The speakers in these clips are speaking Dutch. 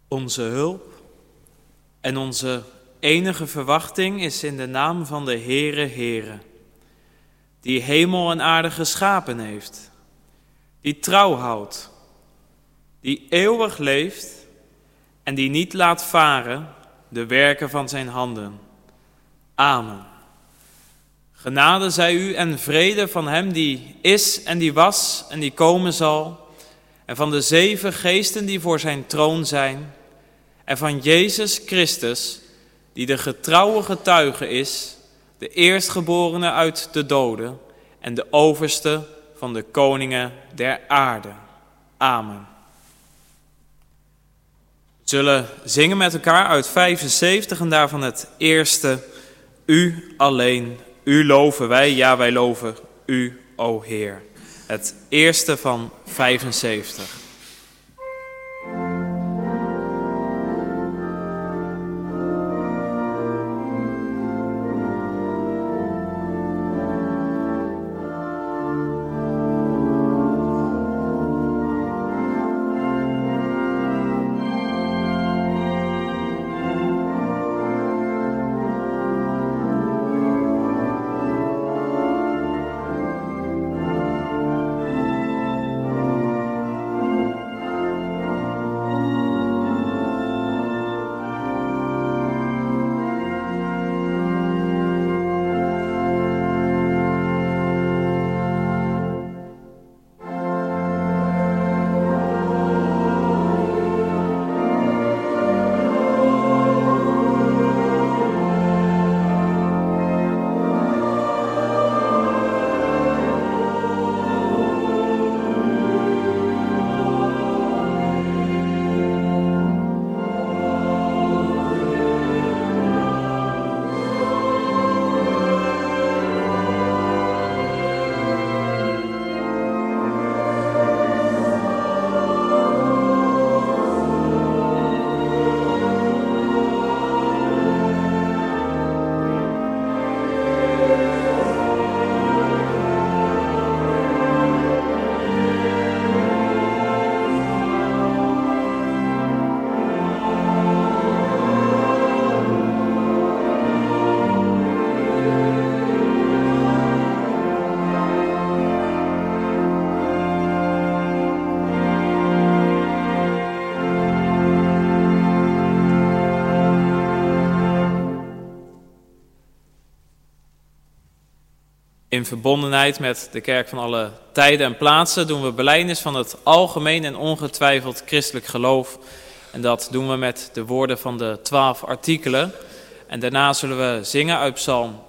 Onze hulp en onze enige verwachting is in de naam van de Heere, die hemel en aarde geschapen heeft, die trouw houdt, die eeuwig leeft en die niet laat varen de werken van zijn handen. Amen. Genade zij u en vrede van hem die is en die was en die komen zal, en van de 7 geesten die voor zijn troon zijn, en van Jezus Christus, die de getrouwe getuige is, de eerstgeborene uit de doden en de overste van de koningen der aarde. Amen. We zullen zingen met elkaar uit 75 en daarvan het eerste: U alleen, U loven wij, ja wij loven U, o Heer. Het eerste van 75. In verbondenheid met de kerk van alle tijden en plaatsen doen we belijdenis van het algemeen en ongetwijfeld christelijk geloof. En dat doen we met de woorden van de 12 artikelen. En daarna zullen we zingen uit Psalm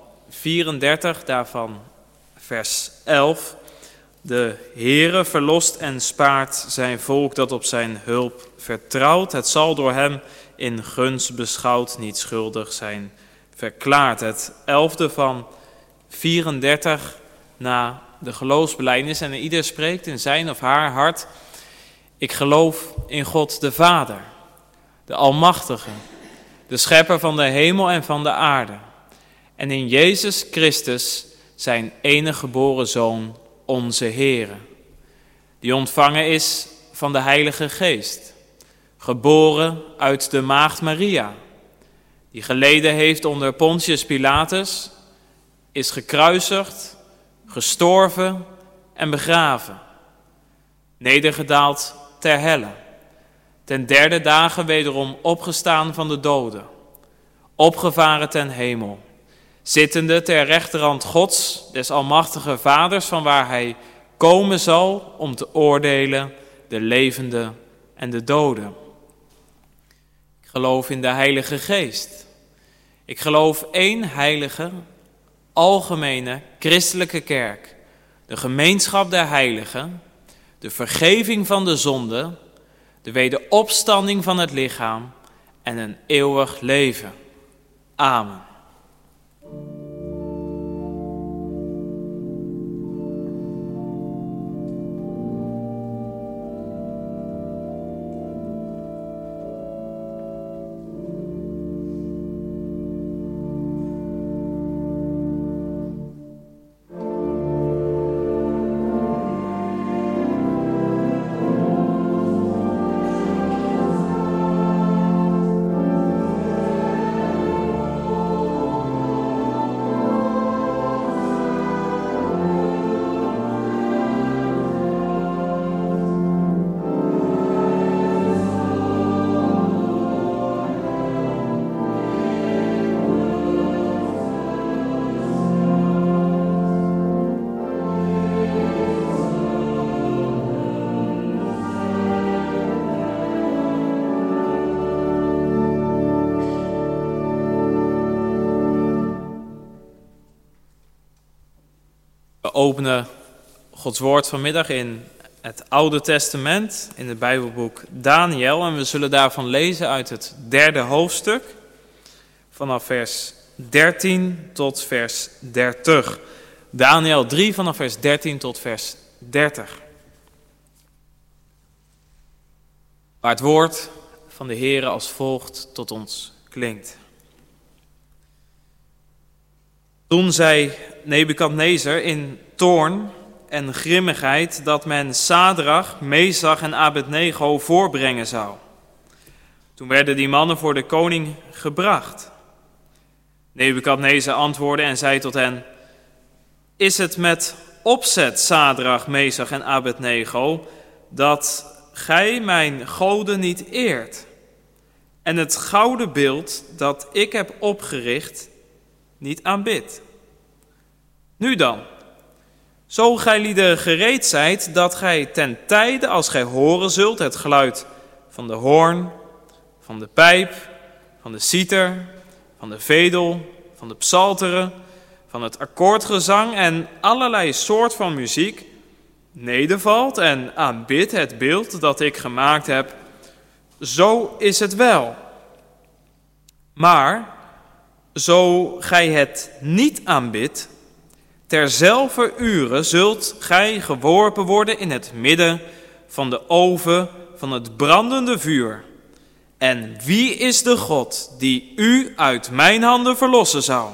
34, daarvan vers 11. De Heere verlost en spaart zijn volk dat op zijn hulp vertrouwt. Het zal door hem in gunst beschouwd niet schuldig zijn verklaard. Het 11e van 34 na de geloofsbelijdenis en ieder spreekt in zijn of haar hart: ik geloof in God de Vader, de Almachtige, de Schepper van de hemel en van de aarde, en in Jezus Christus, zijn enige geboren Zoon, onze Heere, die ontvangen is van de Heilige Geest, geboren uit de maagd Maria, die geleden heeft onder Pontius Pilatus, is gekruisigd, gestorven en begraven, nedergedaald ter helle, ten 3e dagen wederom opgestaan van de doden, opgevaren ten hemel, zittende ter rechterhand Gods, des almachtige Vaders, van waar hij komen zal om te oordelen de levenden en de doden. Ik geloof in de Heilige Geest. Ik geloof één heilige, algemene christelijke kerk, de gemeenschap der heiligen, de vergeving van de zonde, de wederopstanding van het lichaam en een eeuwig leven. Amen. We openen Gods woord vanmiddag in het Oude Testament, in het Bijbelboek Daniël. En we zullen daarvan lezen uit het 3e hoofdstuk, vanaf vers 13 tot vers 30. Daniël 3 vanaf vers 13 tot vers 30. Waar het woord van de Heere als volgt tot ons klinkt. Toen zei Nebukadnezar in toorn en grimmigheid dat men Sadrach, Mesach en Abednego voorbrengen zou. Toen werden die mannen voor de koning gebracht. Nebukadnezar antwoordde en zei tot hen: Is het met opzet, Sadrach, Mesach en Abednego, dat gij mijn goden niet eert en het gouden beeld dat ik heb opgericht niet aanbidt? Nu dan, zo gij lieden gereed zijt, dat gij ten tijde, als gij horen zult het geluid van de hoorn, van de pijp, van de citer, van de vedel, van de psalteren, van het akkoordgezang en allerlei soort van muziek, nedervalt en aanbidt het beeld dat ik gemaakt heb, zo is het wel. Maar zo gij het niet aanbidt, terzelfde ure zult gij geworpen worden in het midden van de oven van het brandende vuur. En wie is de God die u uit mijn handen verlossen zou?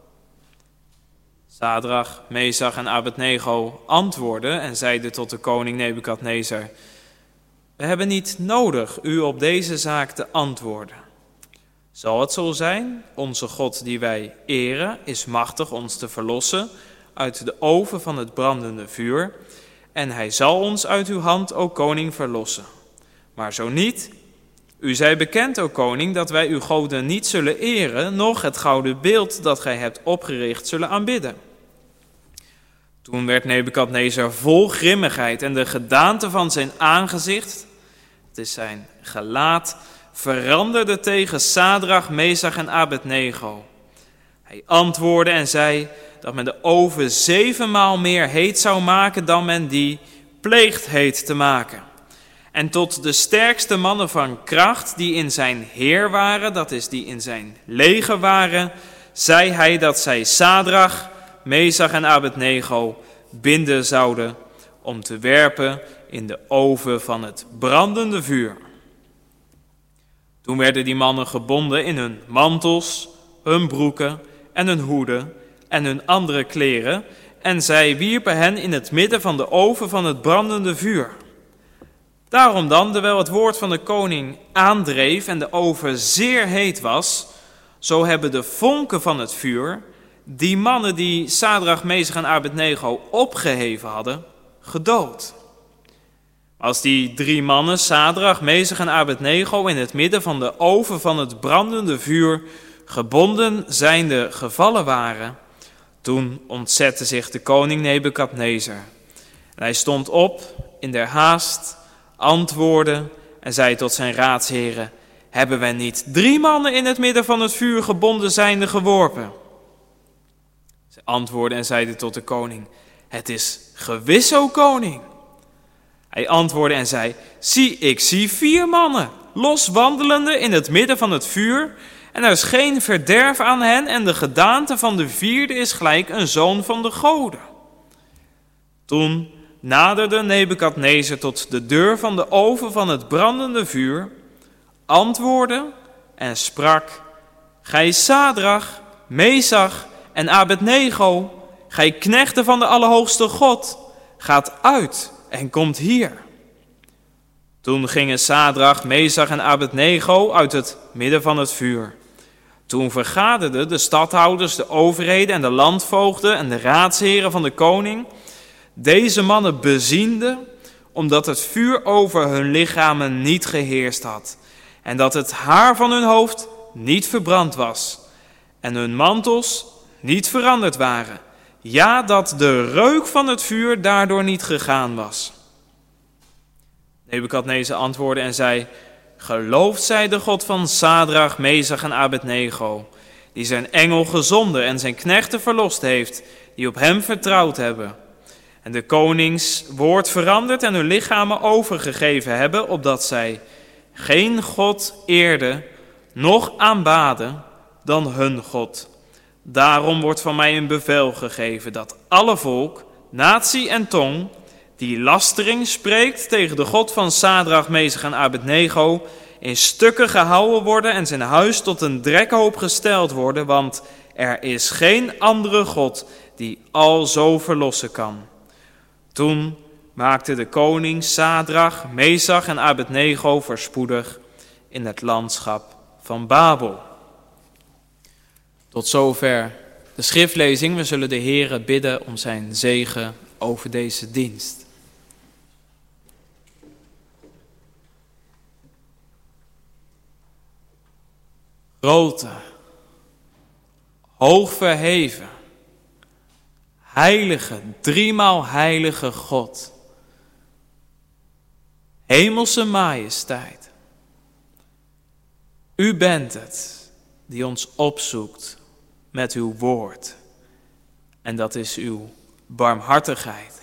Sadrach, Mesach en Abednego antwoordden en zeiden tot de koning Nebukadnezar: We hebben niet nodig u op deze zaak te antwoorden. Zal het zo zijn, onze God die wij eren is machtig ons te verlossen uit de oven van het brandende vuur, en hij zal ons uit uw hand, o koning, verlossen. Maar zo niet, u zij bekend, o koning, dat wij uw goden niet zullen eren, noch het gouden beeld dat gij hebt opgericht zullen aanbidden. Toen werd Nebukadnezar vol grimmigheid en de gedaante van zijn aangezicht, het is zijn gelaat, veranderde tegen Sadrach, Mesach en Abednego. Hij antwoordde en zei dat men de oven 7 maal meer heet zou maken dan men die pleegt heet te maken. En tot de sterkste mannen van kracht die in zijn heer waren, dat is die in zijn leger waren, zei hij dat zij Sadrach, Mesach en Abednego binden zouden om te werpen in de oven van het brandende vuur. Toen werden die mannen gebonden in hun mantels, hun broeken en hun hoeden en hun andere kleren, en zij wierpen hen in het midden van de oven van het brandende vuur. Daarom dan, terwijl het woord van de koning aandreef en de oven zeer heet was, zo hebben de vonken van het vuur die mannen die Sadrach, Mesach en Abednego opgeheven hadden, gedood. Als die 3 mannen, Sadrach, Mesach en Abednego, in het midden van de oven van het brandende vuur gebonden zijnde gevallen waren, toen ontzette zich de koning Nebukadnezar. En hij stond op in der haast, antwoordde en zei tot zijn raadsheren: Hebben wij niet 3 mannen in het midden van het vuur gebonden zijnde geworpen? Zij antwoordden en zeiden tot de koning: Het is gewis, o koning. Hij antwoordde en zei: Zie, ik zie 4 mannen, los wandelende in het midden van het vuur, en er is geen verderf aan hen, en de gedaante van de 4e is gelijk een zoon van de goden. Toen naderde Nebukadnezar tot de deur van de oven van het brandende vuur, antwoordde en sprak: Gij Sadrach, Mesach en Abednego, gij knechten van de Allerhoogste God, gaat uit en komt hier. Toen gingen Sadrach, Mesach en Abednego uit het midden van het vuur. Toen vergaderden de stadhouders, de overheden en de landvoogden en de raadsheren van de koning deze mannen beziende, omdat het vuur over hun lichamen niet geheerst had, en dat het haar van hun hoofd niet verbrand was, en hun mantels niet veranderd waren, ja, dat de reuk van het vuur daardoor niet gegaan was. Nebukadnezar antwoordde en zei: Gelooft zij de God van Sadrach, Mesach en Abednego, die zijn engel gezonden en zijn knechten verlost heeft, die op hem vertrouwd hebben. En de konings woord veranderd en hun lichamen overgegeven hebben, opdat zij geen God eerden, noch aanbaden dan hun God. Daarom wordt van mij een bevel gegeven dat alle volk, natie en tong, die lastering spreekt tegen de God van Sadrach, Mesach en Abednego, in stukken gehouden worden en zijn huis tot een drekhoop gesteld worden, want er is geen andere God die alzo verlossen kan. Toen maakte de koning Sadrach, Mesach en Abednego voorspoedig in het landschap van Babel. Tot zover de schriftlezing. We zullen de Heere bidden om zijn zegen over deze dienst. Grote, hoog verheven, heilige, driemaal heilige God, hemelse majesteit, u bent het die ons opzoekt met uw woord. En dat is uw barmhartigheid.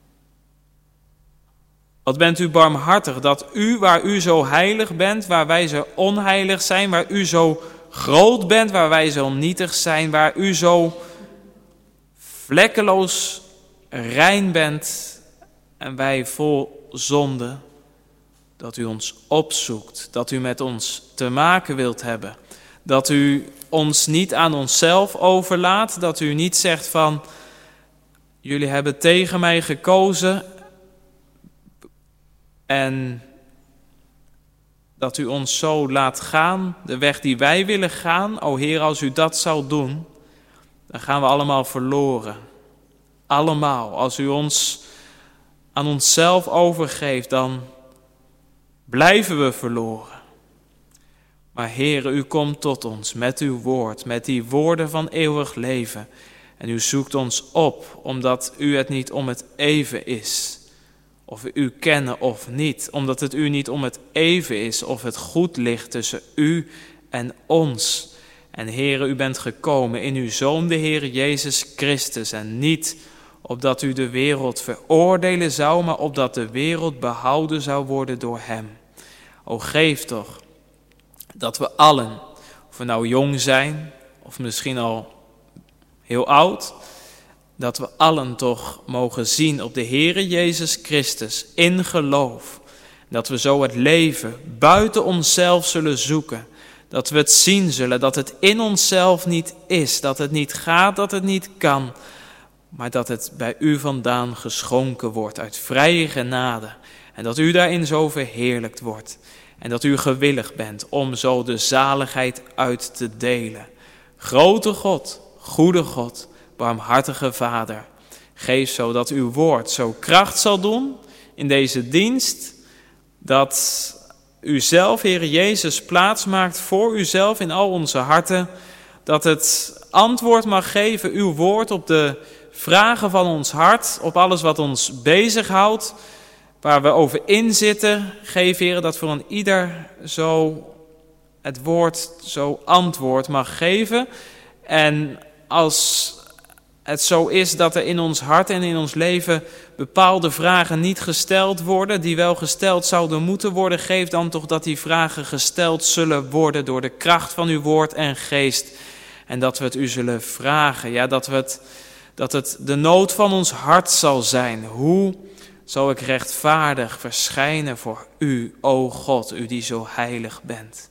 Wat bent u barmhartig dat u, waar u zo heilig bent, waar wij zo onheilig zijn, waar u zo groot bent, waar wij zo nietig zijn, waar u zo vlekkeloos rein bent en wij vol zonde, dat u ons opzoekt, dat u met ons te maken wilt hebben. Dat u ons niet aan onszelf overlaat, dat u niet zegt van, jullie hebben tegen mij gekozen en dat u ons zo laat gaan, de weg die wij willen gaan. O Heer, als u dat zou doen, dan gaan we allemaal verloren. Allemaal. Als u ons aan onszelf overgeeft, dan blijven we verloren. Maar Heere, u komt tot ons met uw woord, met die woorden van eeuwig leven. En u zoekt ons op, omdat u het niet om het even is. Of we u kennen of niet, omdat het u niet om het even is, of het goed ligt tussen u en ons. En Heere, u bent gekomen in uw Zoon, de Heer Jezus Christus. En niet opdat u de wereld veroordelen zou, maar opdat de wereld behouden zou worden door hem. O, geef toch dat we allen, of we nou jong zijn, of misschien al heel oud, dat we allen toch mogen zien op de Heere Jezus Christus in geloof. Dat we zo het leven buiten onszelf zullen zoeken. Dat we het zien zullen, dat het in onszelf niet is, dat het niet gaat, dat het niet kan. Maar dat het bij u vandaan geschonken wordt uit vrije genade. En dat u daarin zo verheerlijkt wordt. En dat u gewillig bent om zo de zaligheid uit te delen. Grote God, goede God, barmhartige Vader. Geef zo dat uw woord zo kracht zal doen in deze dienst. Dat u zelf, Heer Jezus, plaats maakt voor uzelf in al onze harten. Dat het antwoord mag geven, uw woord, op de vragen van ons hart. Op alles wat ons bezighoudt. Waar we over inzitten. Geef, Heer, dat voor een ieder zo het woord, zo antwoord mag geven. En als het zo is dat er in ons hart en in ons leven bepaalde vragen niet gesteld worden, die wel gesteld zouden moeten worden, geef dan toch dat die vragen gesteld zullen worden door de kracht van uw woord en geest. En dat we het u zullen vragen, ja, dat het de nood van ons hart zal zijn. Hoe zal ik rechtvaardig verschijnen voor u, o God, u die zo heilig bent.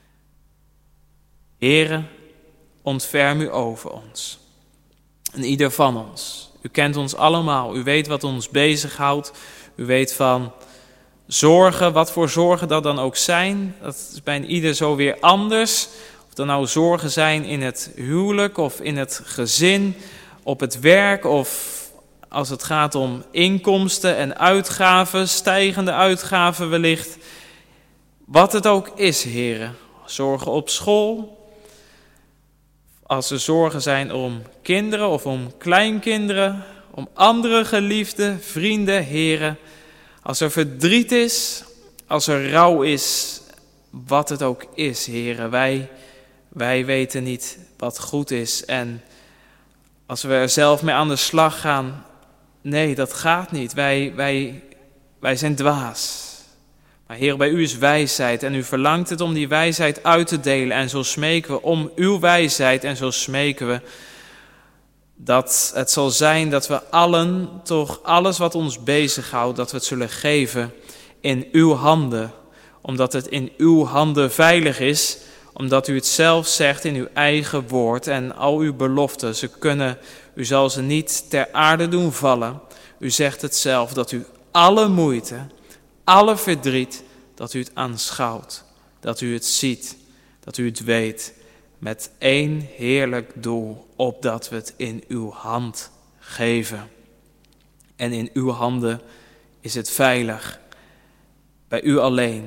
Heere, ontferm u over ons. En ieder van ons. U kent ons allemaal. U weet wat ons bezighoudt. U weet van zorgen, wat voor zorgen dat dan ook zijn. Dat is bij ieder zo weer anders. Of er nou zorgen zijn in het huwelijk of in het gezin, op het werk of als het gaat om inkomsten en uitgaven, stijgende uitgaven wellicht. Wat het ook is, heren. Zorgen op school. Als er zorgen zijn om kinderen of om kleinkinderen, om andere geliefden, vrienden, heren. Als er verdriet is, als er rouw is, wat het ook is, heren. Wij weten niet wat goed is. En Als we er zelf mee aan de slag gaan, nee, dat gaat niet. Wij zijn dwaas. Maar Heer, bij u is wijsheid en u verlangt het om die wijsheid uit te delen. En zo smeken we om uw wijsheid en zo smeken we dat het zal zijn dat we allen toch alles wat ons bezighoudt, dat we het zullen geven in uw handen. Omdat het in uw handen veilig is, omdat u het zelf zegt in uw eigen woord en al uw beloften. U zal ze niet ter aarde doen vallen. U zegt het zelf dat u alle moeite, alle verdriet, dat u het aanschouwt, dat u het ziet, dat u het weet, met één heerlijk doel, opdat we het in uw hand geven. En in uw handen is het veilig, bij u alleen.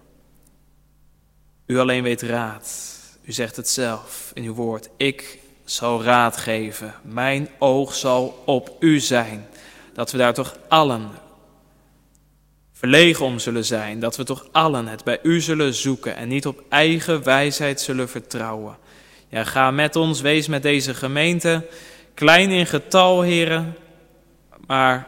U alleen weet raad. U zegt het zelf in uw woord. Ik zal raad geven. Mijn oog zal op u zijn. Dat we daar toch allen verlegen om zullen zijn. Dat we toch allen het bij u zullen zoeken en niet op eigen wijsheid zullen vertrouwen. Ja, ga met ons, wees met deze gemeente. Klein in getal, heren. Maar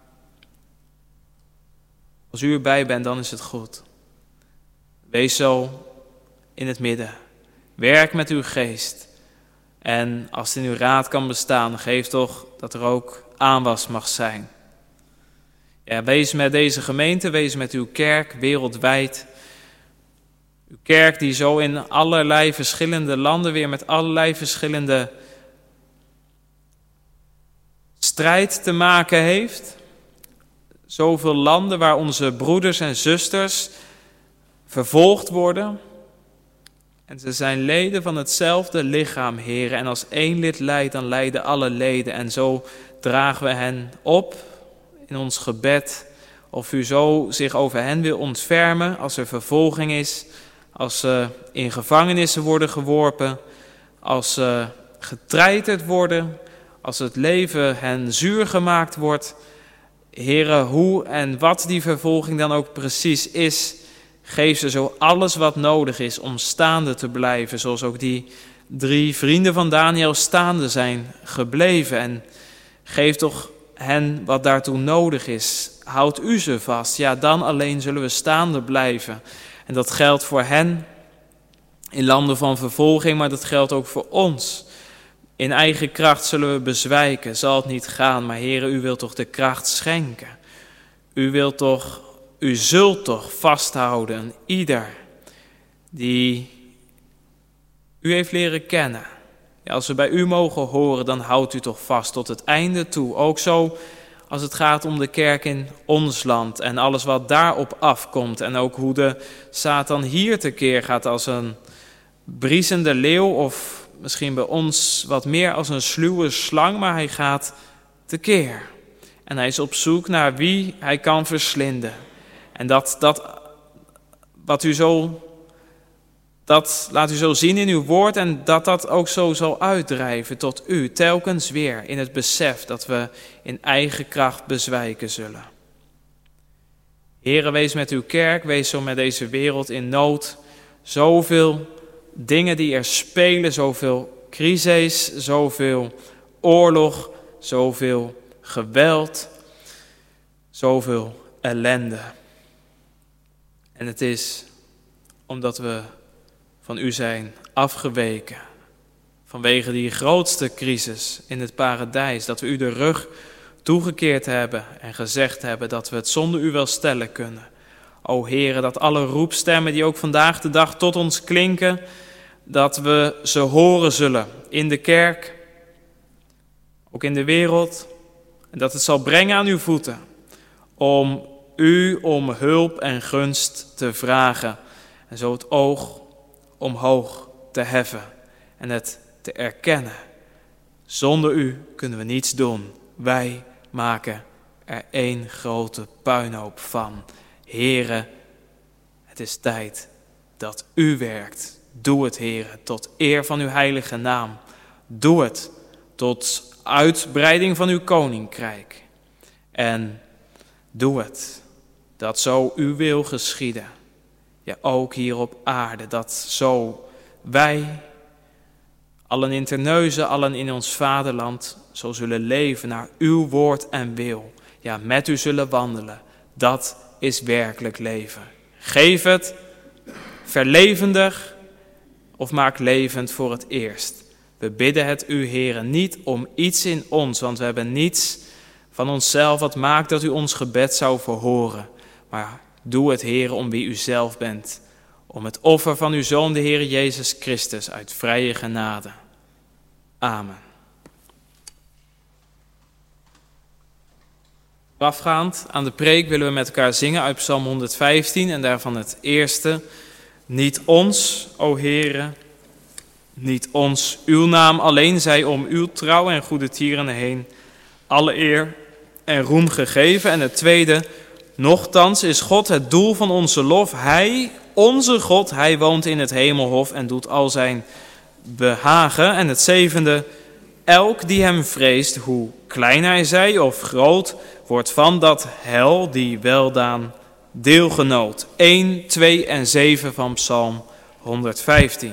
als u erbij bent, dan is het goed. Wees zo in het midden. Werk met uw geest. En als het in uw raad kan bestaan, geef toch dat er ook aanwas mag zijn. Ja, wees met deze gemeente, wees met uw kerk wereldwijd. Uw kerk die zo in allerlei verschillende landen weer met allerlei verschillende strijd te maken heeft. Zoveel landen waar onze broeders en zusters vervolgd worden. En ze zijn leden van hetzelfde lichaam, heren. En als één lid lijdt, dan lijden alle leden. En zo dragen we hen op in ons gebed. Of u zo zich over hen wil ontfermen als er vervolging is. Als ze in gevangenissen worden geworpen. Als ze getreiterd worden. Als het leven hen zuur gemaakt wordt. Heren, hoe en wat die vervolging dan ook precies is, geef ze zo alles wat nodig is om staande te blijven. Zoals ook die 3 vrienden van Daniel staande zijn gebleven. En geef toch hen wat daartoe nodig is. Houd u ze vast. Ja, dan alleen zullen we staande blijven. En dat geldt voor hen in landen van vervolging, maar dat geldt ook voor ons. In eigen kracht zullen we bezwijken, zal het niet gaan. Maar Heere, u wilt toch de kracht schenken. U zult toch vasthouden aan ieder die u heeft leren kennen. Ja, als we bij u mogen horen, dan houdt u toch vast tot het einde toe. Ook zo als het gaat om de kerk in ons land en alles wat daarop afkomt. En ook hoe de Satan hier tekeer gaat als een briesende leeuw of misschien bij ons wat meer als een sluwe slang, maar hij gaat tekeer. En hij is op zoek naar wie hij kan verslinden. En dat laat u zo zien in uw woord en dat ook zo zal uitdrijven tot u, telkens weer in het besef dat we in eigen kracht bezwijken zullen. Heere, wees met uw kerk, wees zo met deze wereld in nood. Zoveel dingen die er spelen, zoveel crises, zoveel oorlog, zoveel geweld, zoveel ellende. En het is omdat we van u zijn afgeweken, vanwege die grootste crisis in het paradijs, dat we u de rug toegekeerd hebben en gezegd hebben dat we het zonder u wel stellen kunnen. O Heere, dat alle roepstemmen die ook vandaag de dag tot ons klinken, dat we ze horen zullen in de kerk, ook in de wereld, en dat het zal brengen aan uw voeten om u om hulp en gunst te vragen en zo het oog omhoog te heffen en het te erkennen. Zonder u kunnen we niets doen. Wij maken er één grote puinhoop van. Heere, het is tijd dat u werkt. Doe het, Heere, tot eer van uw heilige naam. Doe het tot uitbreiding van uw koninkrijk. En doe het dat zo uw wil geschieden. Ja, ook hier op aarde, dat zo wij allen in Terneuzen, allen in ons vaderland, zo zullen leven naar uw woord en wil. Ja, met u zullen wandelen. Dat is werkelijk leven. Geef het, verlevendig of maak levend voor het eerst. We bidden het u, Heere, niet om iets in ons, want we hebben niets van onszelf wat maakt dat u ons gebed zou verhoren. Maar doe het, Heere, om wie u zelf bent. Om het offer van uw Zoon, de Heere Jezus Christus, uit vrije genade. Amen. Afgaand aan de preek willen we met elkaar zingen uit Psalm 115 en daarvan het eerste. Niet ons, o Heere, niet ons, uw naam alleen zij om uw trouw en goede tieren heen alle eer en roem gegeven. En het tweede, nochtans is God het doel van onze lof. Hij, onze God, hij woont in het hemelhof en doet al zijn behagen. En het zevende, elk die hem vreest, hoe klein hij zij of groot, wordt van dat heil die weldaan deelgenoot. 1, 2 en 7 van Psalm 115.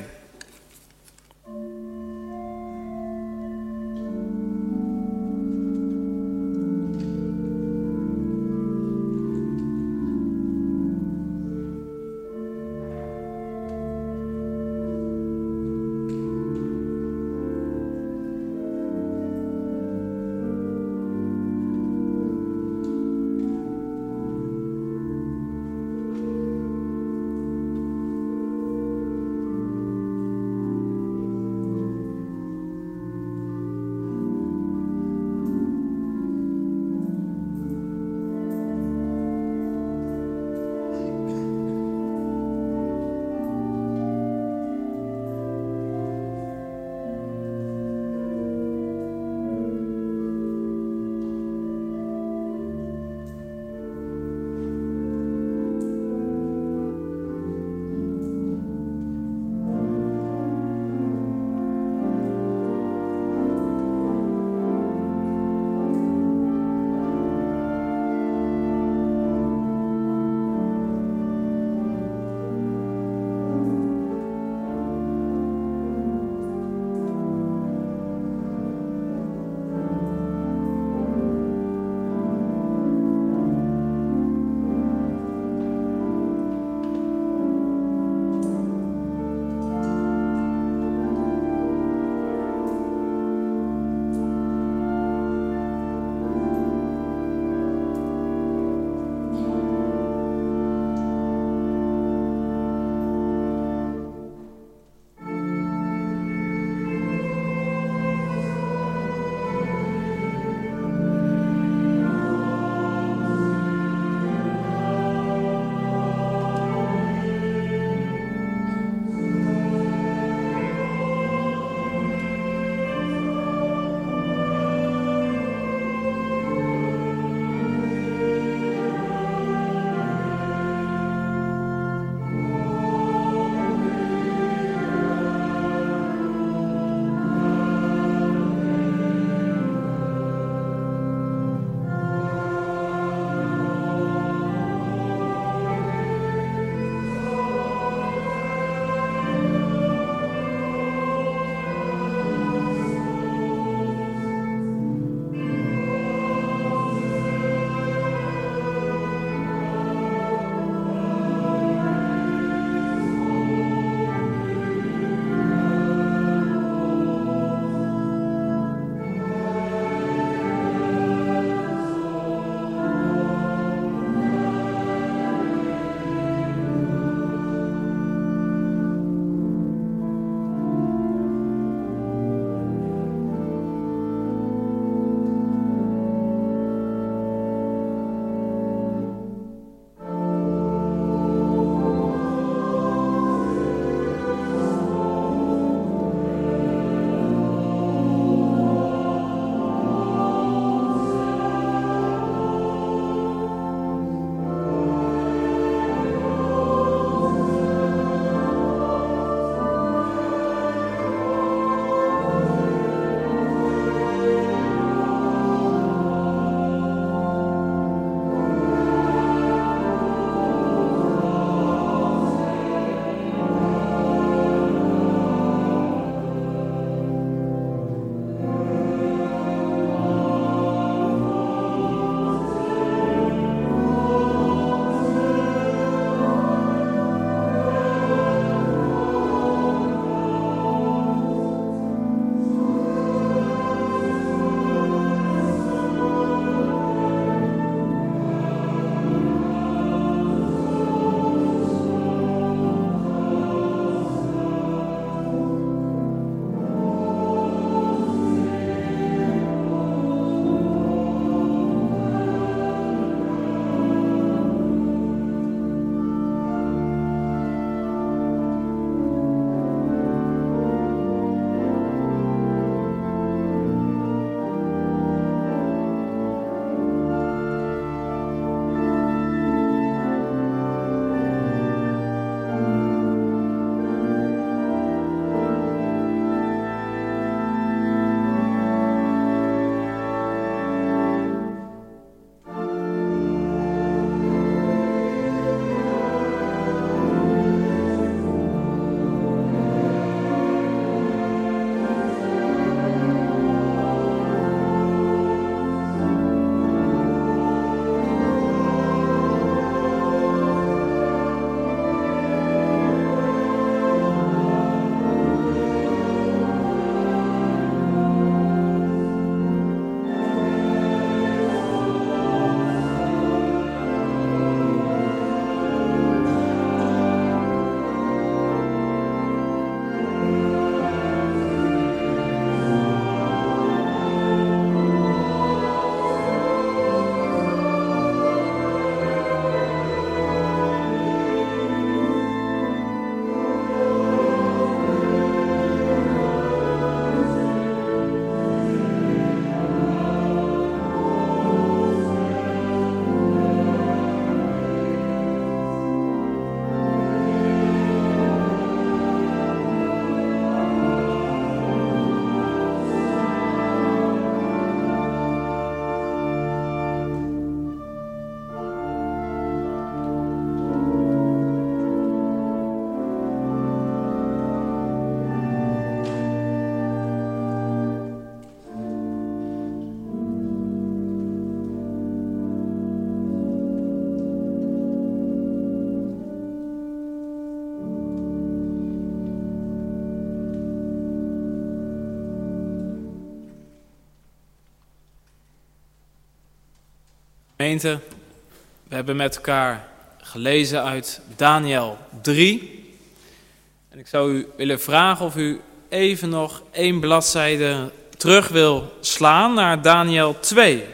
Gemeente, we hebben met elkaar gelezen uit Daniël 3. En ik zou u willen vragen of u even nog 1 bladzijde terug wil slaan naar Daniël 2.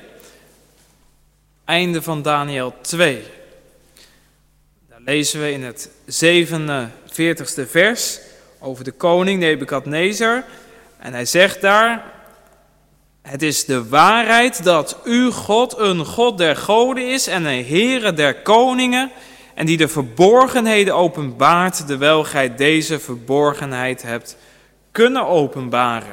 Einde van Daniël 2. Daar lezen we in het 47e vers over de koning Nebukadnezar. En hij zegt daar: het is de waarheid dat u God een God der goden is en een Heere der koningen, en die de verborgenheden openbaart, terwijl gij deze verborgenheid hebt kunnen openbaren.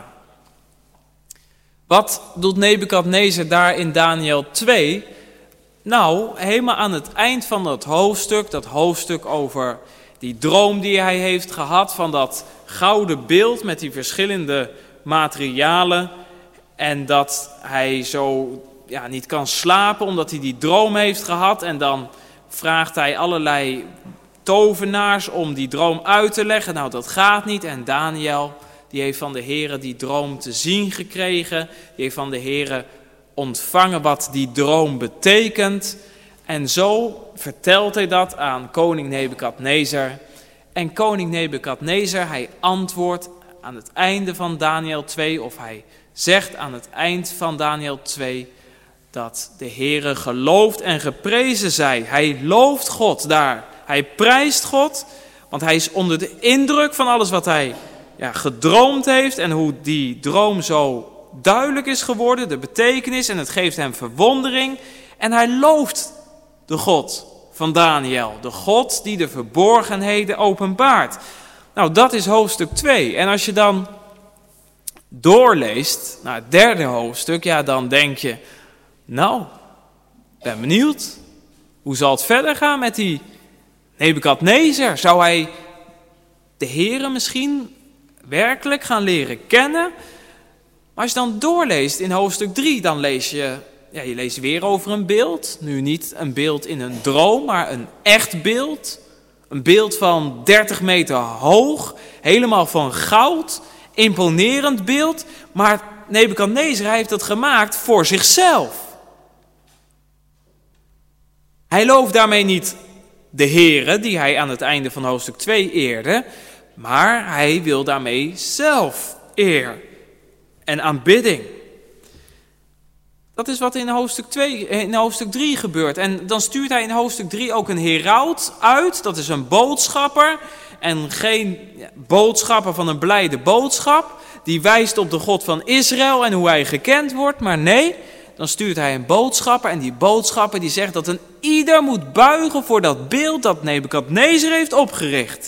Wat doet Nebukadnezar daar in Daniël 2? Nou, helemaal aan het eind van dat hoofdstuk over die droom die hij heeft gehad van dat gouden beeld met die verschillende materialen. En dat hij zo niet kan slapen omdat hij die droom heeft gehad. En dan vraagt hij allerlei tovenaars om die droom uit te leggen. Nou, dat gaat niet. En Daniël, die heeft van de Heere die droom te zien gekregen. Die heeft van de Heere ontvangen wat die droom betekent. En zo vertelt hij dat aan koning Nebukadnezar. En koning Nebukadnezar, hij antwoordt aan het einde van Daniël 2, of hij zegt aan het eind van Daniël 2, dat de Heere geloofd en geprezen zij. Hij looft God daar. Hij prijst God, want hij is onder de indruk van alles wat hij gedroomd heeft en hoe die droom zo duidelijk is geworden, de betekenis, en het geeft hem verwondering. En hij looft de God van Daniël, de God die de verborgenheden openbaart. Nou, dat is hoofdstuk 2. En als je dan doorleest naar het 3e hoofdstuk, dan denk je, nou, ben benieuwd. Hoe zal het verder gaan met die Nebukadnezar? Zou hij de Heere misschien werkelijk gaan leren kennen? Maar als je dan doorleest in hoofdstuk 3, dan lees je leest weer over een beeld. Nu niet een beeld in een droom, maar een echt beeld. Een beeld van 30 meter hoog, helemaal van goud. Imponerend beeld, maar Nebukadnezar heeft dat gemaakt voor zichzelf. Hij looft daarmee niet de Heere, die hij aan het einde van hoofdstuk 2 eerde, maar hij wil daarmee zelf eer en aanbidding. Dat is wat in hoofdstuk 3 gebeurt. En dan stuurt hij in hoofdstuk 3 ook een heraut uit, dat is een boodschapper. En geen boodschapper van een blijde boodschap, die wijst op de God van Israël en hoe hij gekend wordt. Maar nee, dan stuurt hij een boodschapper en die boodschapper die zegt dat een ieder moet buigen voor dat beeld dat Nebukadnezar heeft opgericht.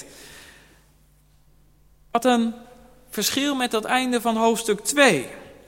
Wat een verschil met dat einde van hoofdstuk 2.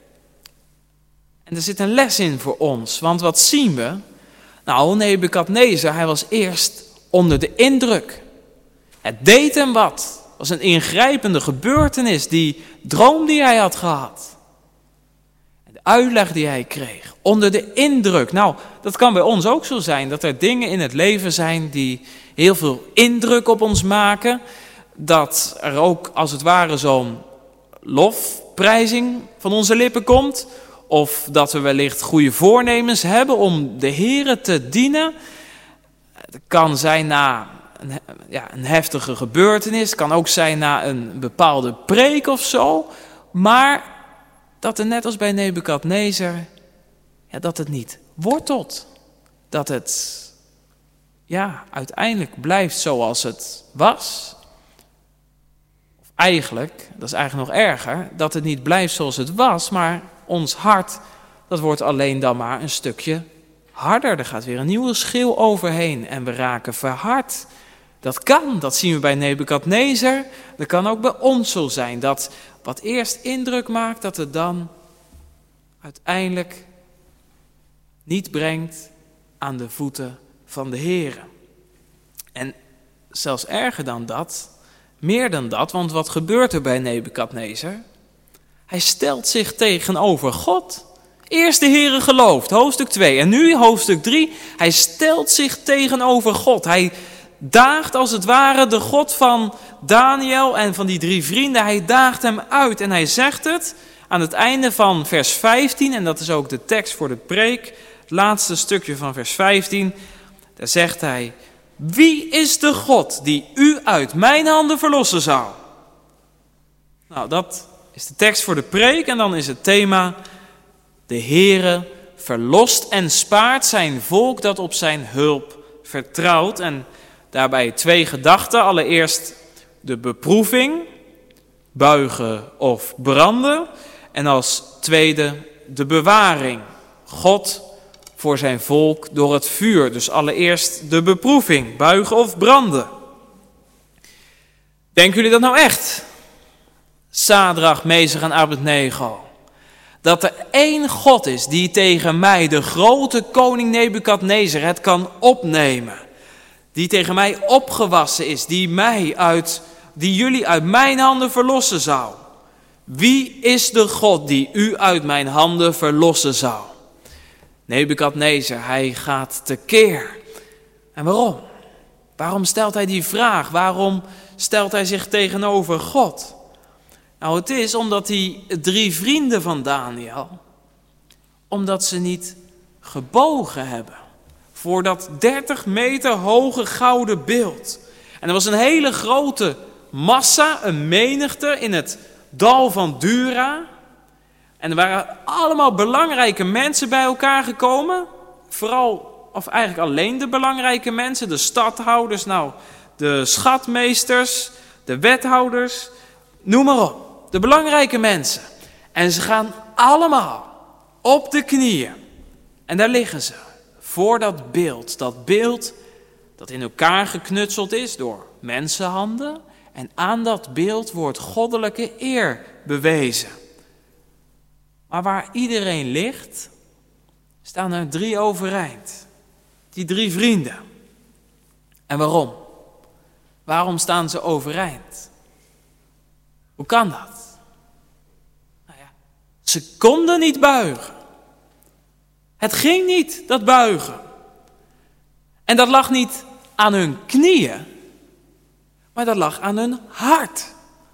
En er zit een les in voor ons, want wat zien we? Nou, Nebukadnezar, hij was eerst onder de indruk. Het deed hem wat. Het was een ingrijpende gebeurtenis, die droom die hij had gehad. En de uitleg die hij kreeg, onder de indruk. Nou, dat kan bij ons ook zo zijn, dat er dingen in het leven zijn die heel veel indruk op ons maken. Dat er ook als het ware zo'n lofprijzing van onze lippen komt. Of dat we wellicht goede voornemens hebben om de Heere te dienen. Het kan zijn na een heftige gebeurtenis. Het kan ook zijn na een bepaalde preek of zo. Maar dat er net als bij Nebukadnezar, dat het niet wortelt. Dat het uiteindelijk blijft zoals het was. Of eigenlijk, dat is eigenlijk nog erger, dat het niet blijft zoals het was, maar ons hart, dat wordt alleen dan maar een stukje harder. Er gaat weer een nieuwe schil overheen en we raken verhard. Dat kan, dat zien we bij Nebukadnezar. Dat kan ook bij ons zo zijn, dat wat eerst indruk maakt, dat het dan uiteindelijk niet brengt aan de voeten van de Heere. En zelfs erger dan dat, meer dan dat, want wat gebeurt er bij Nebukadnezar? Hij stelt zich tegenover God. Eerst de Heere gelooft, hoofdstuk 2. En nu hoofdstuk 3, hij stelt zich tegenover God. Hij daagt als het ware de God van Daniël en van die 3 vrienden. Hij daagt hem uit en hij zegt het aan het einde van vers 15. En dat is ook de tekst voor de preek. Het laatste stukje van vers 15, daar zegt hij: wie is de God die u uit mijn handen verlossen zou? Nou, dat is de tekst voor de preek en dan is het thema: de Heere verlost en spaart zijn volk dat op zijn hulp vertrouwt. En daarbij 2 gedachten. Allereerst de beproeving, buigen of branden. En als tweede de bewaring, God voor zijn volk door het vuur. Dus allereerst de beproeving, buigen of branden. Denken jullie dat nou echt? Sadrach, Mesach en Abednego. Dat er één God is die tegen mij, de grote koning Nebukadnezar, het kan opnemen. Die tegen mij opgewassen is, die jullie uit mijn handen verlossen zou. Wie is de God die u uit mijn handen verlossen zou? Nebukadnezar, hij gaat tekeer. En waarom? Waarom stelt hij die vraag? Waarom stelt hij zich tegenover God? Nou, het is omdat die 3 vrienden van Daniel, omdat ze niet gebogen hebben voor dat 30 meter hoge gouden beeld. En er was een hele grote massa, een menigte in het dal van Dura. En er waren allemaal belangrijke mensen bij elkaar gekomen. Vooral, of eigenlijk alleen de belangrijke mensen, de stadhouders, de schatmeesters, de wethouders, noem maar op. De belangrijke mensen. En ze gaan allemaal op de knieën. En daar liggen ze voor dat beeld. Dat beeld dat in elkaar geknutseld is door mensenhanden. En aan dat beeld wordt goddelijke eer bewezen. Maar waar iedereen ligt, staan er 3 overeind. Die 3 vrienden. En waarom? Waarom staan ze overeind? Hoe kan dat? Nou ja, ze konden niet buigen. Het ging niet, dat buigen. En dat lag niet aan hun knieën, maar dat lag aan hun hart.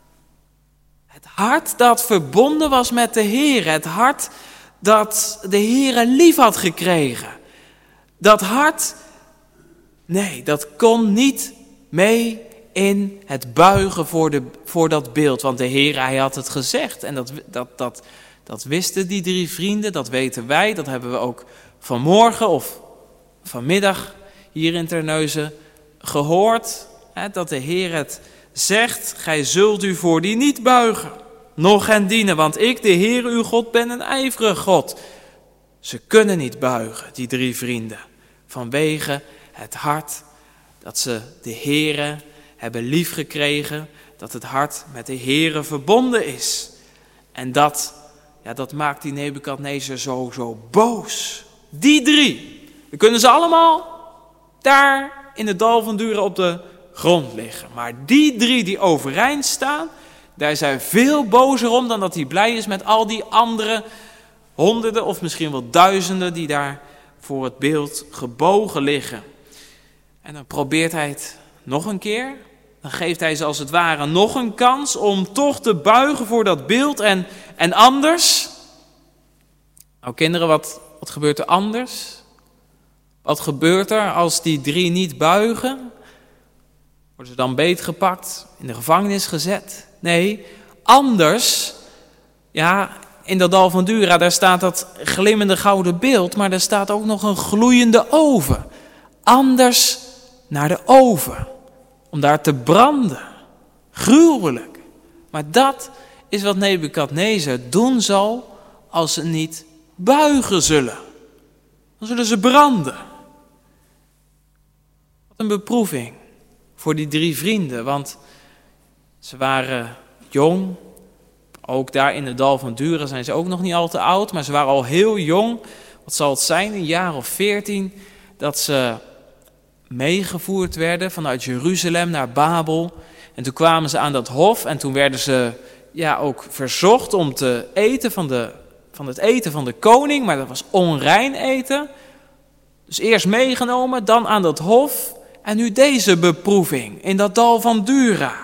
Het hart dat verbonden was met de Heer. Het hart dat de Heer lief had gekregen. Dat hart, nee, dat kon niet mee in het buigen voor dat beeld. Want de Heer, hij had het gezegd. En dat wisten die 3 vrienden, dat weten wij. Dat hebben we ook vanmorgen of vanmiddag hier in Terneuzen gehoord. Hè, dat de Heer het zegt: gij zult u voor die niet buigen, noch hen dienen. Want ik, de Heer uw God, ben een ijverig God. Ze kunnen niet buigen, die 3 vrienden. Vanwege het hart dat ze de Heere hebben liefgekregen, dat het hart met de Heere verbonden is. En dat maakt die Nebukadnezar zo boos. Die 3, dan kunnen ze allemaal daar in het dal van Dura op de grond liggen. Maar die 3 die overeind staan, daar is hij veel bozer om dan dat hij blij is met al die andere honderden of misschien wel duizenden die daar voor het beeld gebogen liggen. En dan probeert hij het nog een keer. Dan geeft hij ze als het ware nog een kans om toch te buigen voor dat beeld en anders. Nou kinderen, wat gebeurt er anders? Wat gebeurt er als die 3 niet buigen? Worden ze dan beetgepakt, in de gevangenis gezet? Nee, anders, in dat dal van Dura, daar staat dat glimmende gouden beeld, maar daar staat ook nog een gloeiende oven. Anders naar de oven, om daar te branden. Gruwelijk. Maar dat is wat Nebukadnezar doen zal als ze niet buigen zullen. Dan zullen ze branden. Wat een beproeving voor die 3 vrienden, want ze waren jong. Ook daar in het dal van Dura zijn ze ook nog niet al te oud, maar ze waren al heel jong. Wat zal het zijn, een jaar of 14, dat ze meegevoerd werden vanuit Jeruzalem naar Babel. En toen kwamen ze aan dat hof en toen werden ze ook verzocht om te eten van het eten van de koning, maar dat was onrein eten. Dus eerst meegenomen, dan aan dat hof en nu deze beproeving in dat dal van Dura.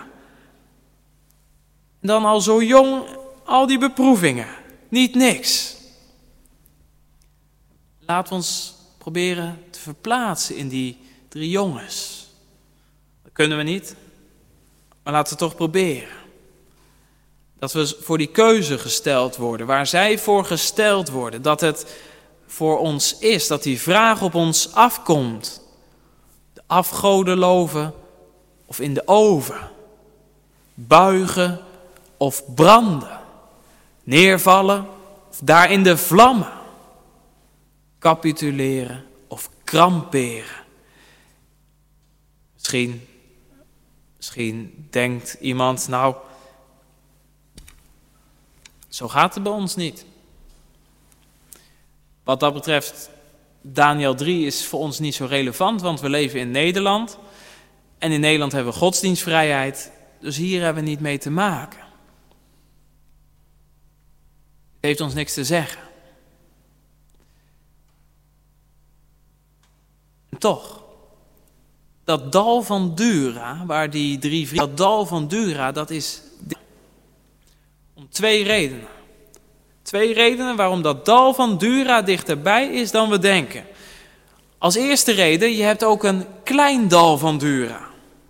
En dan al zo jong, al die beproevingen, niet niks. Laten we ons proberen te verplaatsen in die 3 jongens. Dat kunnen we niet, maar laten we het toch proberen. Dat we voor die keuze gesteld worden, waar zij voor gesteld worden. Dat het voor ons is, dat die vraag op ons afkomt. De afgoden loven of in de oven. Buigen of branden. Neervallen of daar in de vlammen. Capituleren of kramperen. Misschien denkt iemand, nou, zo gaat het bij ons niet. Wat dat betreft, Daniel 3 is voor ons niet zo relevant, want we leven in Nederland. En in Nederland hebben we godsdienstvrijheid, dus hier hebben we niet mee te maken. Het heeft ons niks te zeggen. En toch, dat dal van Dura, waar die 3 vrienden, dat dal van Dura, dat is om 2 redenen. 2 redenen waarom dat dal van Dura dichterbij is dan we denken. Als eerste reden, je hebt ook een klein dal van Dura.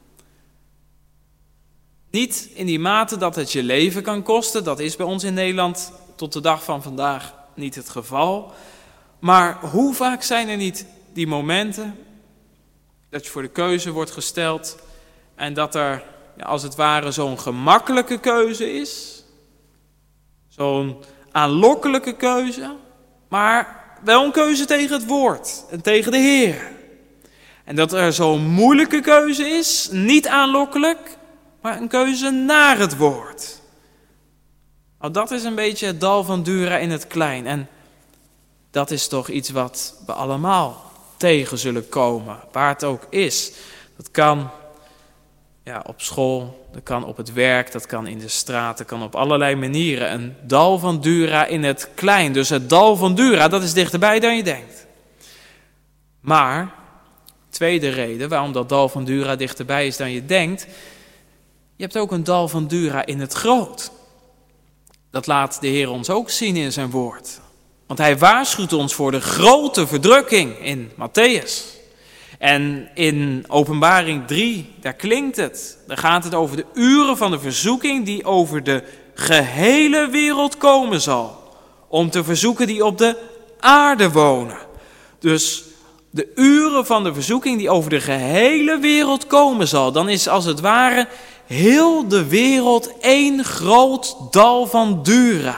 Niet in die mate dat het je leven kan kosten, dat is bij ons in Nederland tot de dag van vandaag niet het geval. Maar hoe vaak zijn er niet die momenten dat je voor de keuze wordt gesteld en dat er als het ware zo'n gemakkelijke keuze is, zo'n aanlokkelijke keuze, maar wel een keuze tegen het woord en tegen de Heer. En dat er zo'n moeilijke keuze is, niet aanlokkelijk, maar een keuze naar het woord. Nou, dat is een beetje het dal van Dura in het klein. En dat is toch iets wat we allemaal tegen zullen komen, waar het ook is. Dat kan op school, dat kan op het werk, dat kan in de straat, dat kan op allerlei manieren. Een dal van Dura in het klein. Dus het dal van Dura, dat is dichterbij dan je denkt. Maar, tweede reden waarom dat dal van Dura dichterbij is dan je denkt, je hebt ook een dal van Dura in het groot. Dat laat de Heer ons ook zien in zijn woord. Want hij waarschuwt ons voor de grote verdrukking in Mattheüs. En in Openbaring 3, daar klinkt het. Daar gaat het over de uren van de verzoeking die over de gehele wereld komen zal. Om te verzoeken die op de aarde wonen. Dus de uren van de verzoeking die over de gehele wereld komen zal. Dan is als het ware heel de wereld één groot dal van Dura.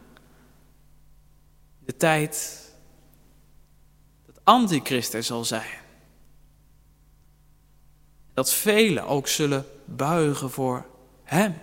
De tijd dat Antichrist er zal zijn. Dat velen ook zullen buigen voor hem.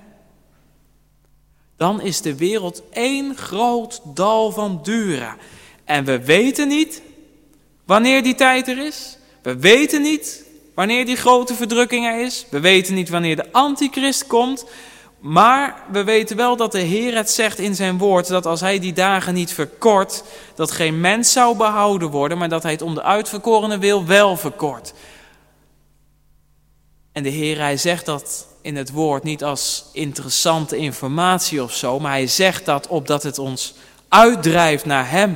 Dan is de wereld één groot dal van Dura. En we weten niet wanneer die tijd er is. We weten niet wanneer die grote verdrukking er is. We weten niet wanneer de Antichrist komt. Maar we weten wel dat de Heer het zegt in zijn woord, dat als hij die dagen niet verkort, dat geen mens zou behouden worden, maar dat hij het om de uitverkorene wil wel verkort. En de Heer, hij zegt dat in het woord niet als interessante informatie of zo, maar hij zegt dat opdat het ons uitdrijft naar hem.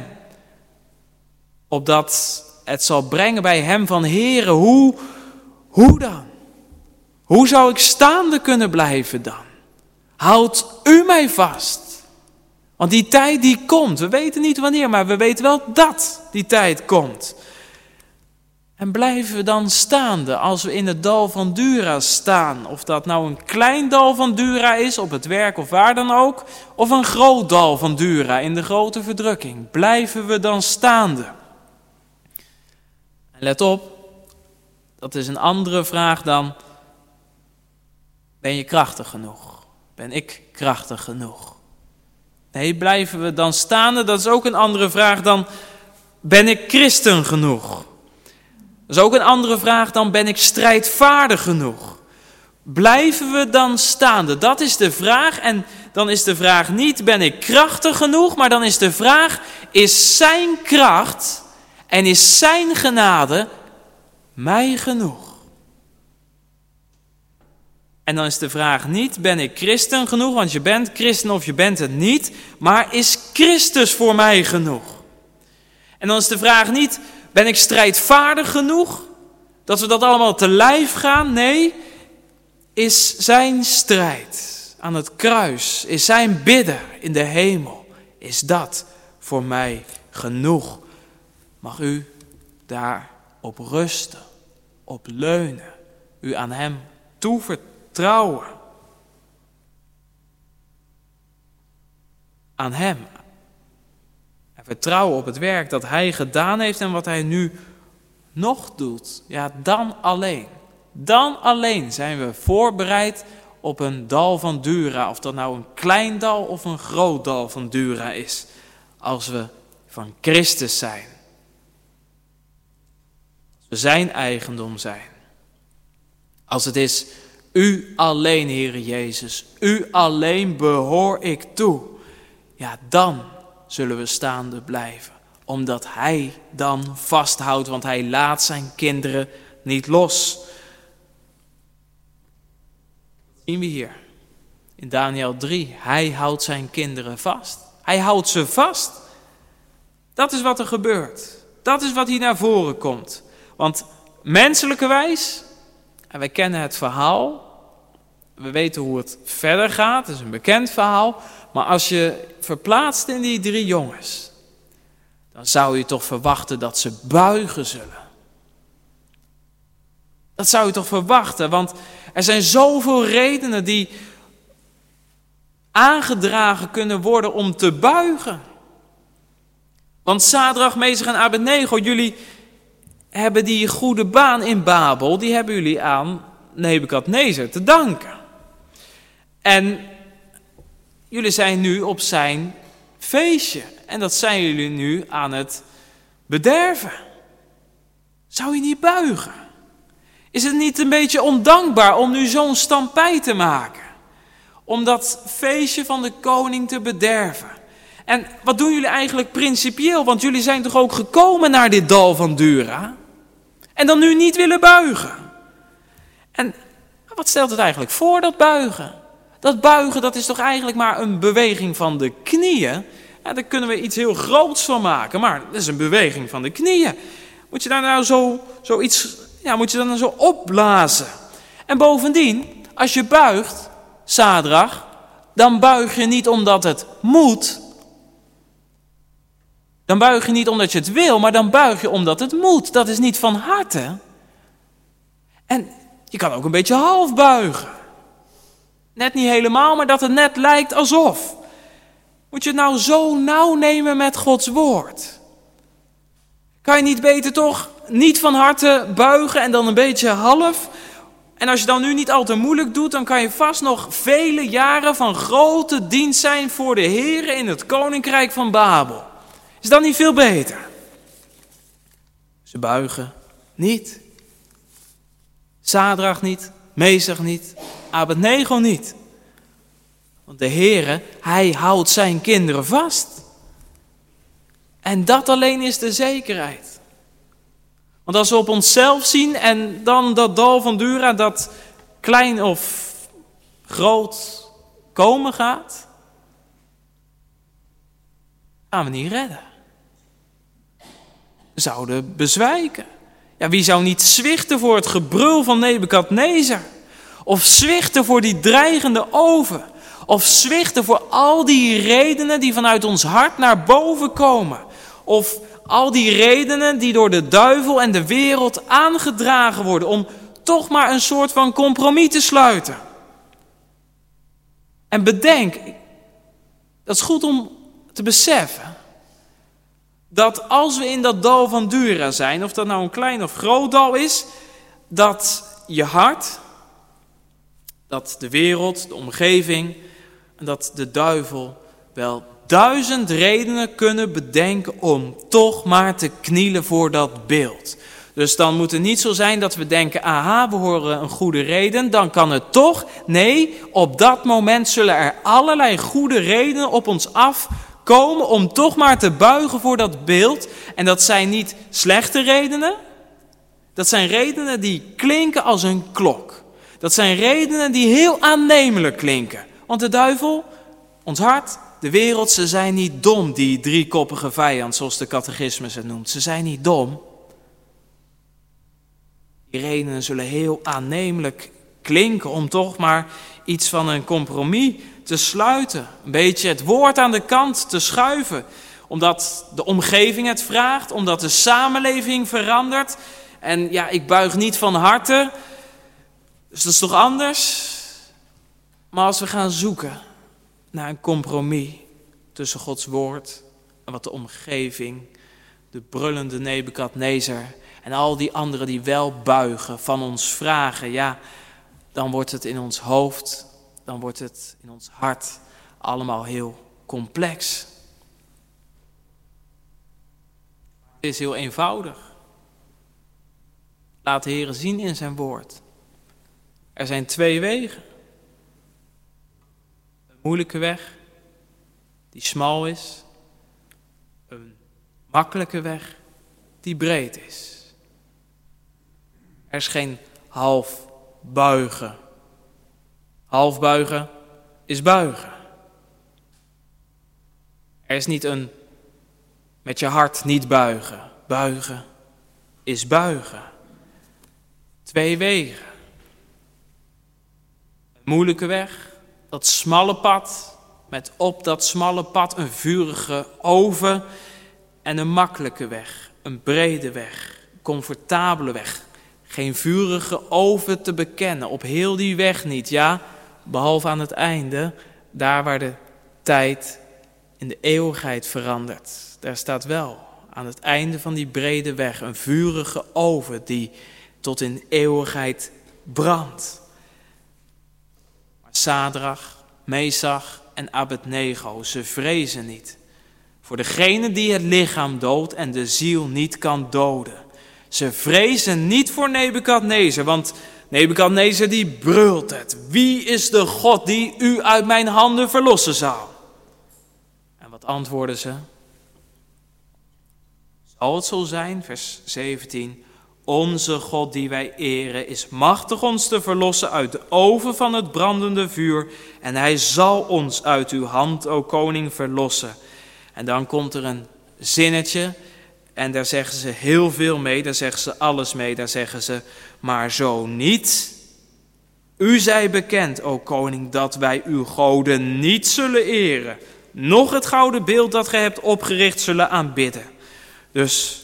Opdat het zal brengen bij hem van Heere, hoe dan? Hoe zou ik staande kunnen blijven dan? Houd u mij vast. Want die tijd die komt, we weten niet wanneer, maar we weten wel dat die tijd komt. En blijven we dan staande als we in het dal van Dura staan? Of dat nou een klein dal van Dura is, op het werk of waar dan ook, of een groot dal van Dura in de grote verdrukking. Blijven we dan staande? En let op, dat is een andere vraag dan, ben je krachtig genoeg? Ben ik krachtig genoeg? Nee, blijven we dan staande? Dat is ook een andere vraag dan, ben ik christen genoeg? Dat is ook een andere vraag dan, ben ik strijdvaardig genoeg? Blijven we dan staande? Dat is de vraag. En dan is de vraag niet, ben ik krachtig genoeg? Maar dan is de vraag, is zijn kracht en is zijn genade mij genoeg? En dan is de vraag niet, ben ik christen genoeg? Want je bent christen of je bent het niet. Maar is Christus voor mij genoeg? En En dan is de vraag niet, ben ik strijdvaardig genoeg? Dat we dat allemaal te lijf gaan? Nee, is zijn strijd aan het kruis, is zijn bidden in de hemel, is dat voor mij genoeg? Mag u daarop rusten, op leunen, u aan hem toevertrouwen. Aan hem. En vertrouwen op het werk dat hij gedaan heeft en wat hij nu nog doet. Ja, dan alleen zijn we voorbereid op een dal van Dura. Of dat nou een klein dal of een groot dal van Dura is. Als we van Christus zijn. Als we zijn eigendom zijn. Als het is, u alleen, Heere Jezus, u alleen behoor ik toe. Ja, dan zullen we staande blijven. Omdat hij dan vasthoudt, want hij laat zijn kinderen niet los. Dat zien we hier in Daniel 3. Hij houdt zijn kinderen vast. Hij houdt ze vast. Dat is wat er gebeurt. Dat is wat hier naar voren komt. Want menselijkerwijs, en wij kennen het verhaal, we weten hoe het verder gaat, het is een bekend verhaal. Maar als je verplaatst in die 3 jongens, dan zou je toch verwachten dat ze buigen zullen. Dat zou je toch verwachten, want er zijn zoveel redenen die aangedragen kunnen worden om te buigen. Want Sadrach, Mesach en Abednego, jullie hebben die goede baan in Babel, die hebben jullie aan Nebukadnezar te danken. En jullie zijn nu op zijn feestje. En dat zijn jullie nu aan het bederven. Zou je niet buigen? Is het niet een beetje ondankbaar om nu zo'n stampij te maken? Om dat feestje van de koning te bederven. En wat doen jullie eigenlijk principieel? Want jullie zijn toch ook gekomen naar dit dal van Dura? En dan nu niet willen buigen. En wat stelt het eigenlijk voor, dat buigen? Dat buigen, dat is toch eigenlijk maar een beweging van de knieën? Ja, daar kunnen we iets heel groots van maken, maar dat is een beweging van de knieën. Moet je daar nou moet je dan nou zo opblazen? En bovendien, als je buigt, Sadrach, dan buig je niet omdat het moet. Dan buig je niet omdat je het wil, maar dan buig je omdat het moet. Dat is niet van harte. En je kan ook een beetje half buigen. Net niet helemaal, maar dat het net lijkt alsof. Moet je het nou zo nauw nemen met Gods woord? Kan je niet beter toch niet van harte buigen en dan een beetje half? En als je dan nu niet al te moeilijk doet, dan kan je vast nog vele jaren van grote dienst zijn voor de Heere in het koninkrijk van Babel. Is dat niet veel beter? Ze buigen niet. Sadrach niet, Mesach niet, Abednego niet. Want de Heere, hij houdt zijn kinderen vast. En dat alleen is de zekerheid. Want als we op onszelf zien en dan dat dal van Dura, dat klein of groot komen gaat, gaan we niet redden. We zouden bezwijken. Ja, wie zou niet zwichten voor het gebrul van Nebukadnezar? Of zwichten voor die dreigende oven? Of zwichten voor al die redenen die vanuit ons hart naar boven komen? Of al die redenen die door de duivel en de wereld aangedragen worden om toch maar een soort van compromis te sluiten? En bedenk, dat is goed om te beseffen, dat als we in dat dal van Dura zijn, of dat nou een klein of groot dal is, dat je hart, dat de wereld, de omgeving, en dat de duivel wel 1000 redenen kunnen bedenken om toch maar te knielen voor dat beeld. Dus dan moet het niet zo zijn dat we denken, aha, we horen een goede reden, dan kan het toch. Nee, op dat moment zullen er allerlei goede redenen op ons afkomen om toch maar te buigen voor dat beeld. En dat zijn niet slechte redenen, dat zijn redenen die klinken als een klok. Dat zijn redenen die heel aannemelijk klinken. Want de duivel, ons hart, de wereld, ze zijn niet dom, die driekoppige vijand, zoals de catechismus het noemt. Ze zijn niet dom. Die redenen zullen heel aannemelijk klinken om toch maar iets van een compromis te sluiten. Een beetje het woord aan de kant te schuiven. Omdat de omgeving het vraagt, omdat de samenleving verandert. En ja, ik buig niet van harte, dus dat is toch anders? Maar als we gaan zoeken naar een compromis tussen Gods woord en wat de omgeving, de brullende Nebukadnezar en al die anderen die wel buigen, van ons vragen, ja, dan wordt het in ons hoofd, dan wordt het in ons hart allemaal heel complex. Het is heel eenvoudig. Laat de Heer zien in zijn woord. Er zijn twee wegen. Een moeilijke weg, die smal is. Een makkelijke weg, die breed is. Er is geen half buigen. Half buigen is buigen. Er is niet een met je hart niet buigen. Buigen is buigen. Twee wegen. Een moeilijke weg, dat smalle pad, met op dat smalle pad een vurige oven en een makkelijke weg, een brede weg, een comfortabele weg. Geen vurige oven te bekennen, op heel die weg niet, ja, behalve aan het einde, daar waar de tijd in de eeuwigheid verandert. Daar staat wel aan het einde van die brede weg een vurige oven die tot in eeuwigheid brandt. Maar Sadrach, Mesach en Abednego, ze vrezen niet voor degene die het lichaam doodt en de ziel niet kan doden. Ze vrezen niet voor Nebukadnezar, want Nebukadnezar die brult het. Wie is de God die u uit mijn handen verlossen zou? En wat antwoorden ze? Zal het zo zijn, vers 17, onze God die wij eren is machtig ons te verlossen uit de oven van het brandende vuur en hij zal ons uit uw hand, o koning, verlossen. En dan komt er een zinnetje en daar zeggen ze heel veel mee, daar zeggen ze alles mee, daar zeggen ze, maar zo niet. U zij bekend, o koning, dat wij uw goden niet zullen eren, noch het gouden beeld dat gij hebt opgericht zullen aanbidden. Dus,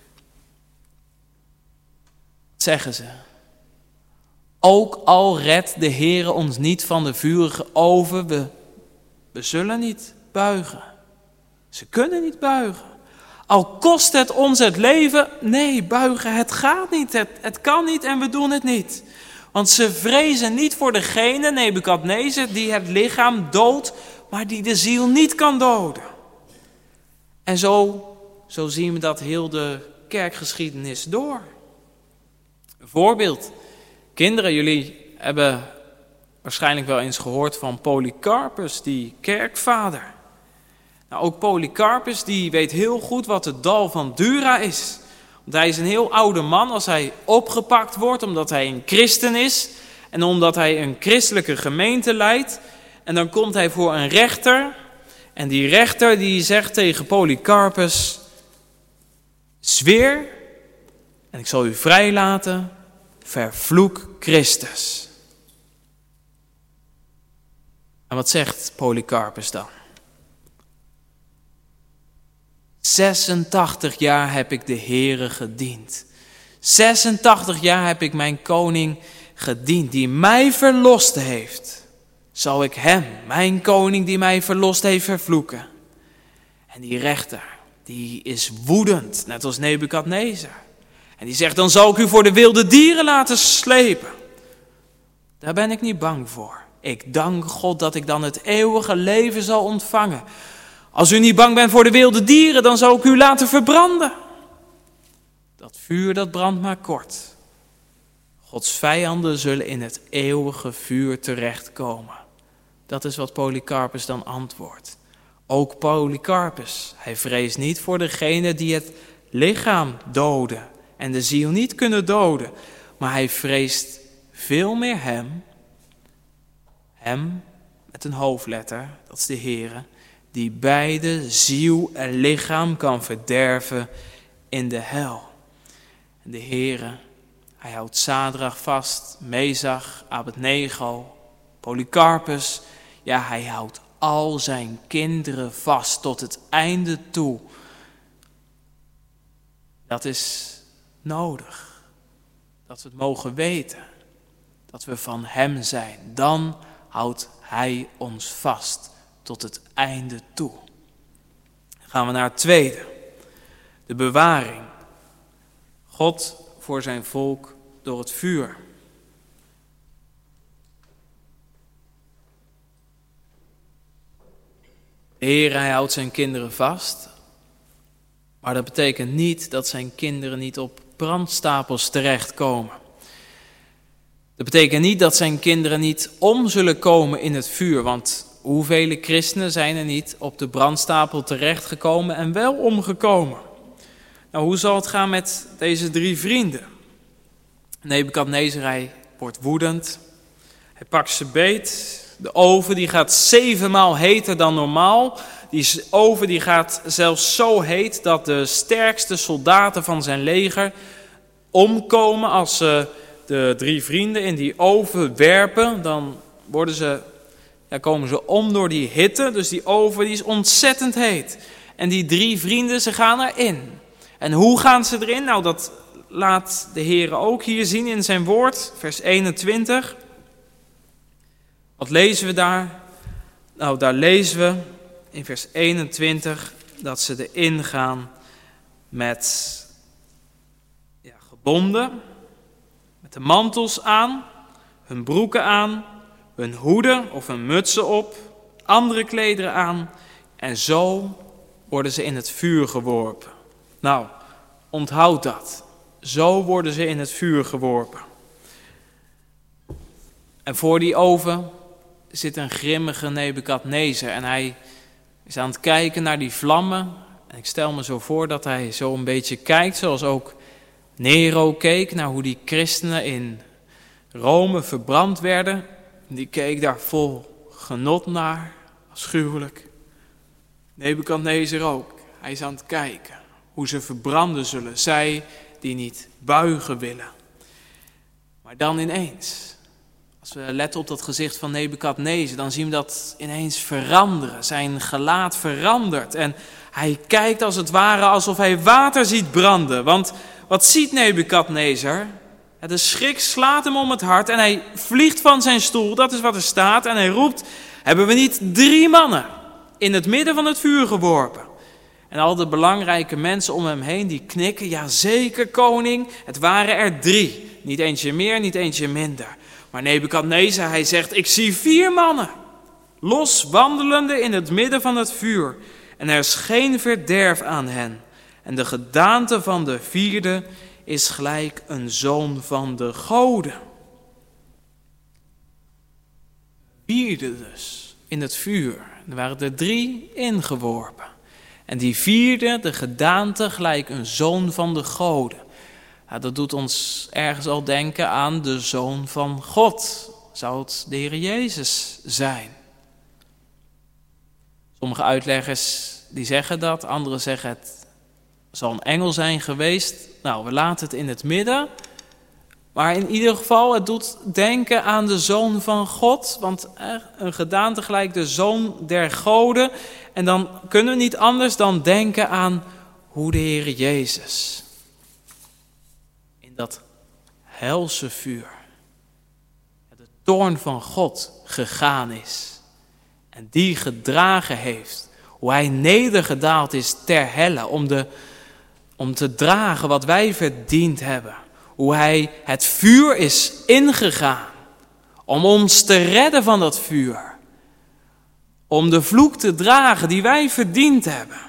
zeggen ze, ook al redt de Heere ons niet van de vurige oven, we zullen niet buigen. Ze kunnen niet buigen. Al kost het ons het leven, nee, buigen, het gaat niet, het kan niet en we doen het niet. Want ze vrezen niet voor degene, Nebukadnezar, die het lichaam doodt, maar die de ziel niet kan doden. En zo zien we dat heel de kerkgeschiedenis door. Een voorbeeld. Kinderen, jullie hebben waarschijnlijk wel eens gehoord van Polycarpus, die kerkvader. Nou, ook Polycarpus die weet heel goed wat het dal van Dura is. Want hij is een heel oude man als hij opgepakt wordt, omdat hij een christen is. En omdat hij een christelijke gemeente leidt. En dan komt hij voor een rechter. En die rechter die zegt tegen Polycarpus, zweer en ik zal u vrijlaten, vervloek Christus. En wat zegt Polycarpus dan? 86 jaar heb ik de Heere gediend. 86 jaar heb ik mijn koning gediend, die mij verlost heeft. Zal ik hem, mijn koning die mij verlost heeft, vervloeken? En die rechter, die is woedend, net als Nebukadnezar. En die zegt, dan zal ik u voor de wilde dieren laten slepen. Daar ben ik niet bang voor. Ik dank God dat ik dan het eeuwige leven zal ontvangen. Als u niet bang bent voor de wilde dieren, dan zal ik u laten verbranden. Dat vuur, dat brandt maar kort. Gods vijanden zullen in het eeuwige vuur terechtkomen. Dat is wat Polycarpus dan antwoordt. Ook Polycarpus, hij vreest niet voor degene die het lichaam doden en de ziel niet kunnen doden. Maar hij vreest veel meer hem met een hoofdletter, dat is de Heere, die beide ziel en lichaam kan verderven in de hel. En de Heere, hij houdt Sadrach vast, Mesach, Abednego, Polycarpus. Ja, hij houdt al zijn kinderen vast tot het einde toe. Dat is nodig, dat we het mogen weten, dat we van hem zijn. Dan houdt hij ons vast tot het einde toe. Dan gaan we naar het tweede, de bewaring. God voor zijn volk door het vuur. De Heer, hij houdt zijn kinderen vast. Maar dat betekent niet dat zijn kinderen niet op brandstapels terechtkomen. Dat betekent niet dat zijn kinderen niet om zullen komen in het vuur. Want hoeveel christenen zijn er niet op de brandstapel terechtgekomen en wel omgekomen? Nou, hoe zal het gaan met deze 3 vrienden? Nebukadnezar, hij wordt woedend. Hij pakt ze beet. De oven die gaat 7 maal heter dan normaal. Die oven die gaat zelfs zo heet dat de sterkste soldaten van zijn leger omkomen als ze de 3 vrienden in die oven werpen. Dan komen ze om door die hitte. Dus die oven die is ontzettend heet. En die 3 vrienden, ze gaan erin. En hoe gaan ze erin? Nou, dat laat de Heer ook hier zien in zijn woord, vers 21. Wat lezen we daar? Nou, daar lezen we in vers 21 dat ze erin gaan met gebonden, met de mantels aan, hun broeken aan, hun hoeden of hun mutsen op, andere klederen aan en zo worden ze in het vuur geworpen. Nou, onthoud dat. Zo worden ze in het vuur geworpen. En voor die oven zit een grimmige Nebukadnezar en hij is aan het kijken naar die vlammen. En ik stel me zo voor dat hij zo een beetje kijkt, zoals ook Nero keek naar hoe die christenen in Rome verbrand werden. Die keek daar vol genot naar, afschuwelijk. Nebukadnezar ook. Hij is aan het kijken hoe ze verbranden zullen, zij die niet buigen willen. Maar dan ineens, als we letten op dat gezicht van Nebukadnezar, dan zien we dat ineens veranderen. Zijn gelaat verandert en hij kijkt als het ware alsof hij water ziet branden. Want wat ziet Nebukadnezar? De schrik slaat hem om het hart en hij vliegt van zijn stoel, dat is wat er staat. En hij roept, hebben we niet 3 mannen in het midden van het vuur geworpen? En al de belangrijke mensen om hem heen die knikken, ja zeker koning, het waren er 3. Niet eentje meer, niet eentje minder. Maar Nebukadnezar, hij zegt, ik zie 4 mannen, los wandelende in het midden van het vuur. En er is geen verderf aan hen. En de gedaante van de 4e is gelijk een zoon van de goden. 4e dus, in het vuur. Er waren er 3 ingeworpen. En die 4e, de gedaante, gelijk een zoon van de goden. Ja, dat doet ons ergens al denken aan de Zoon van God. Zou het de Heer Jezus zijn? Sommige uitleggers die zeggen dat, anderen zeggen het zal een engel zijn geweest. Nou, we laten het in het midden. Maar in ieder geval, het doet denken aan de Zoon van God. Want een gedaante gelijk de Zoon der goden. En dan kunnen we niet anders dan denken aan hoe de Heer Jezus in dat helse vuur, de toorn van God gegaan is. En die gedragen heeft. Hoe hij nedergedaald is ter helle om te dragen wat wij verdiend hebben. Hoe hij het vuur is ingegaan om ons te redden van dat vuur. Om de vloek te dragen die wij verdiend hebben.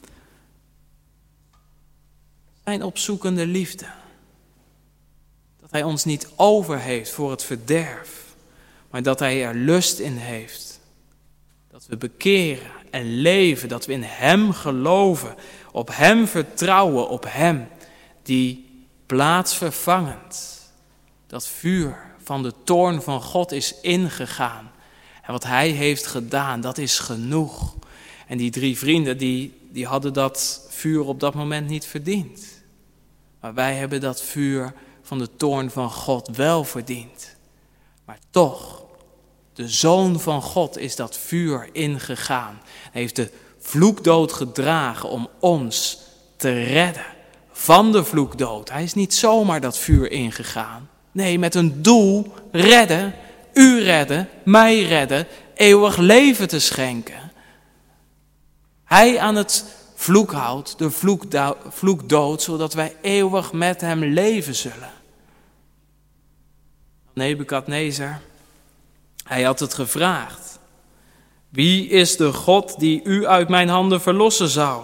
Zijn opzoekende liefde. Dat hij ons niet over heeft voor het verderf. Maar dat hij er lust in heeft. Dat we bekeren en leven. Dat we in hem geloven. Op hem vertrouwen. Op hem die plaatsvervangend dat vuur van de toorn van God is ingegaan. En wat hij heeft gedaan, dat is genoeg. En die 3 vrienden, die hadden dat vuur op dat moment niet verdiend. Maar wij hebben dat vuur van de toorn van God wel verdiend. Maar toch, de Zoon van God is dat vuur ingegaan. Hij heeft de vloekdood gedragen om ons te redden van de vloekdood. Hij is niet zomaar dat vuur ingegaan. Nee, met een doel: redden, u redden, mij redden, eeuwig leven te schenken. Hij aan het vloek houdt, de vloekdood, zodat wij eeuwig met hem leven zullen. Nebukadnezar, hij had het gevraagd: wie is de God die u uit mijn handen verlossen zou?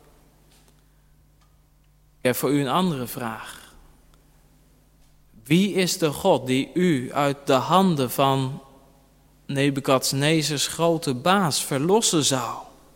Ik heb voor u een andere vraag. Wie is de God die u uit de handen van Nebukadnezars grote baas verlossen zou?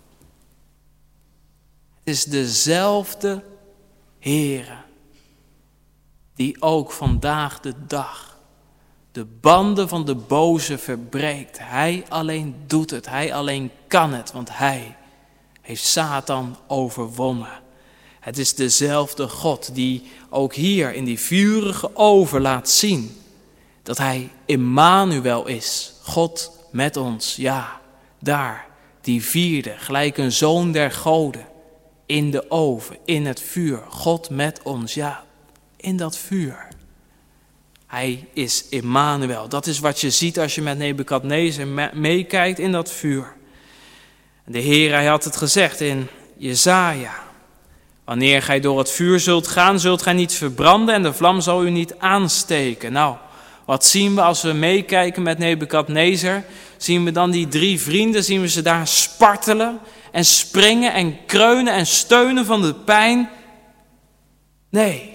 Het is dezelfde Heere die ook vandaag de dag de banden van de boze verbreekt. Hij alleen doet het, hij alleen kan het, want hij heeft Satan overwonnen. Het is dezelfde God die ook hier in die vurige oven laat zien dat hij Immanuel is, God met ons. Ja, daar, die vierde, gelijk een zoon der goden, in de oven, in het vuur, God met ons, ja, in dat vuur. Hij is Immanuel. Dat is wat je ziet als je met Nebukadnezar meekijkt in dat vuur. De Heer, hij had het gezegd in Jesaja: wanneer gij door het vuur zult gaan, zult gij niet verbranden en de vlam zal u niet aansteken. Nou, wat zien we als we meekijken met Nebukadnezar? Zien we dan die 3 vrienden, zien we ze daar spartelen en springen en kreunen en steunen van de pijn? Nee,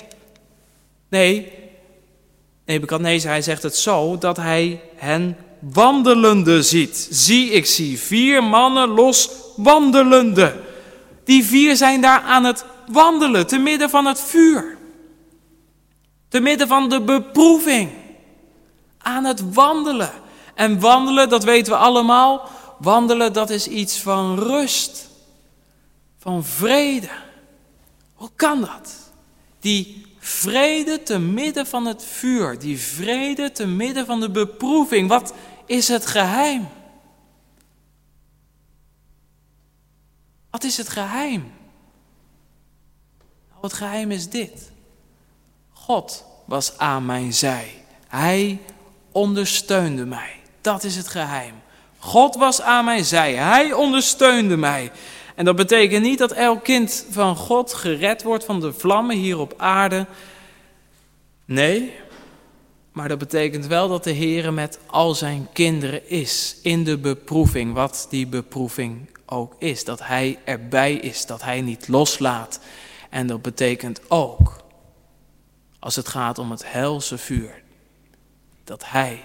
Nebukadnezar, hij zegt het zo dat hij hen wandelende ziet. Zie, ik zie 4 mannen los wandelende. Die 4 zijn daar aan het wandelen, te midden van het vuur. Te midden van de beproeving. Aan het wandelen. En wandelen, dat weten we allemaal. Wandelen, dat is iets van rust. Van vrede. Hoe kan dat? Die vrede te midden van het vuur. Die vrede te midden van de beproeving. Wat is het geheim? Wat is het geheim? Nou, het geheim is dit. God was aan mijn zij. Hij ondersteunde mij. Dat is het geheim. God was aan mijn zij. Hij ondersteunde mij. En dat betekent niet dat elk kind van God gered wordt van de vlammen hier op aarde. Nee, maar dat betekent wel dat de Heer met al zijn kinderen is. In de beproeving, wat die beproeving ook is. Dat hij erbij is, dat hij niet loslaat. En dat betekent ook, als het gaat om het helse vuur, dat hij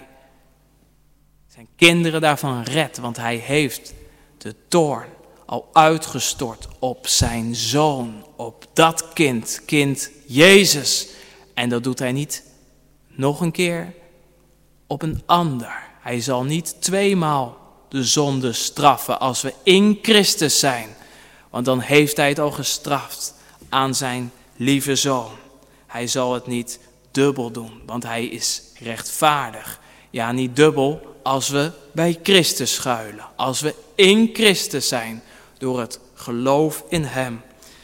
zijn kinderen daarvan redt. Want hij heeft de toorn al uitgestort op zijn zoon, op dat kind Jezus. En dat doet hij niet nog een keer op een ander. Hij zal niet 2-maal de zonde straffen als we in Christus zijn. Want dan heeft hij het al gestraft aan zijn lieve zoon. Hij zal het niet dubbel doen, want hij is rechtvaardig. Ja, niet dubbel als we bij Christus schuilen. Als we in Christus zijn, door het geloof in hem.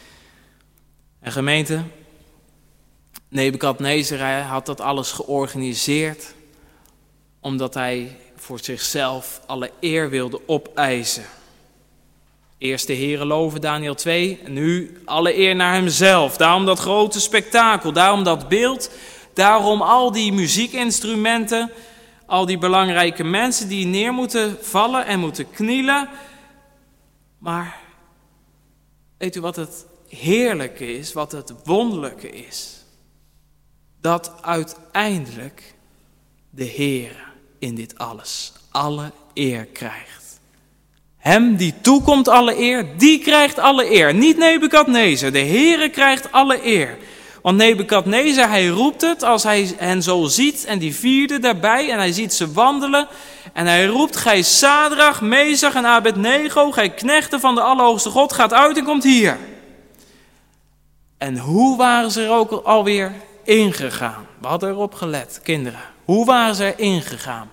En gemeente, Nebukadnezar, hij had dat alles georganiseerd omdat hij voor zichzelf alle eer wilde opeisen. Eerst de Heere loven, Daniel 2, en nu alle eer naar hemzelf. Daarom dat grote spektakel, daarom dat beeld, daarom al die muziekinstrumenten, al die belangrijke mensen die neer moeten vallen en moeten knielen. Maar weet u wat het heerlijke is, wat het wonderlijke is? Dat uiteindelijk de Heere in dit alles alle eer krijgt. Hem die toekomt alle eer, die krijgt alle eer. Niet Nebukadnezar, de Heere krijgt alle eer. Want Nebukadnezar, hij roept het als hij hen zo ziet en die vierde daarbij en hij ziet ze wandelen. En hij roept, gij Sadrach, Mesach en Abednego, gij knechten van de Allerhoogste God, gaat uit en komt hier. En hoe waren ze er ook alweer ingegaan? We hadden erop gelet, kinderen. Hoe waren ze er ingegaan?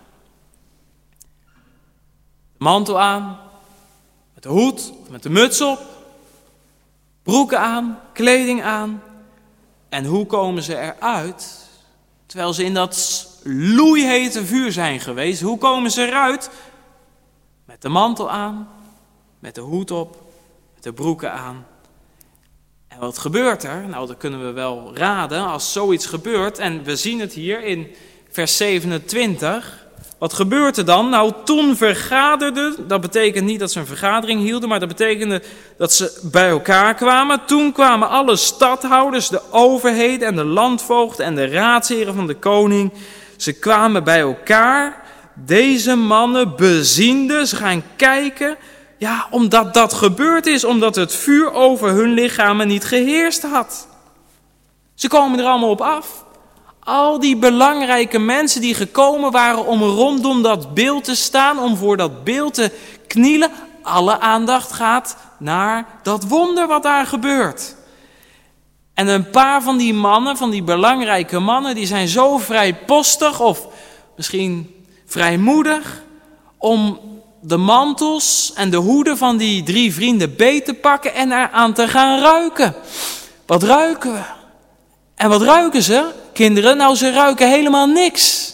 Mantel aan, met de hoed, met de muts op, broeken aan, kleding aan. En hoe komen ze eruit? Terwijl ze in dat loeihete vuur zijn geweest. Hoe komen ze eruit? Met de mantel aan, met de hoed op, met de broeken aan. En wat gebeurt er? Nou, dat kunnen we wel raden als zoiets gebeurt. En we zien het hier in vers 27. Wat gebeurt er dan? Nou, toen vergaderden, dat betekent niet dat ze een vergadering hielden, maar dat betekende dat ze bij elkaar kwamen. Toen kwamen alle stadhouders, de overheden en de landvoogden en de raadsheren van de koning. Ze kwamen bij elkaar, deze mannen beziende, ze gaan kijken. Ja, omdat dat gebeurd is, omdat het vuur over hun lichamen niet geheerst had. Ze komen er allemaal op af. Al die belangrijke mensen die gekomen waren om rondom dat beeld te staan, om voor dat beeld te knielen. Alle aandacht gaat naar dat wonder wat daar gebeurt. En een paar van die mannen, van die belangrijke mannen, die zijn zo vrijpostig of misschien vrijmoedig om de mantels en de hoeden van die 3 vrienden beet te pakken en eraan te gaan ruiken. Wat ruiken we? En wat ruiken ze, kinderen? Nou, ze ruiken helemaal niks.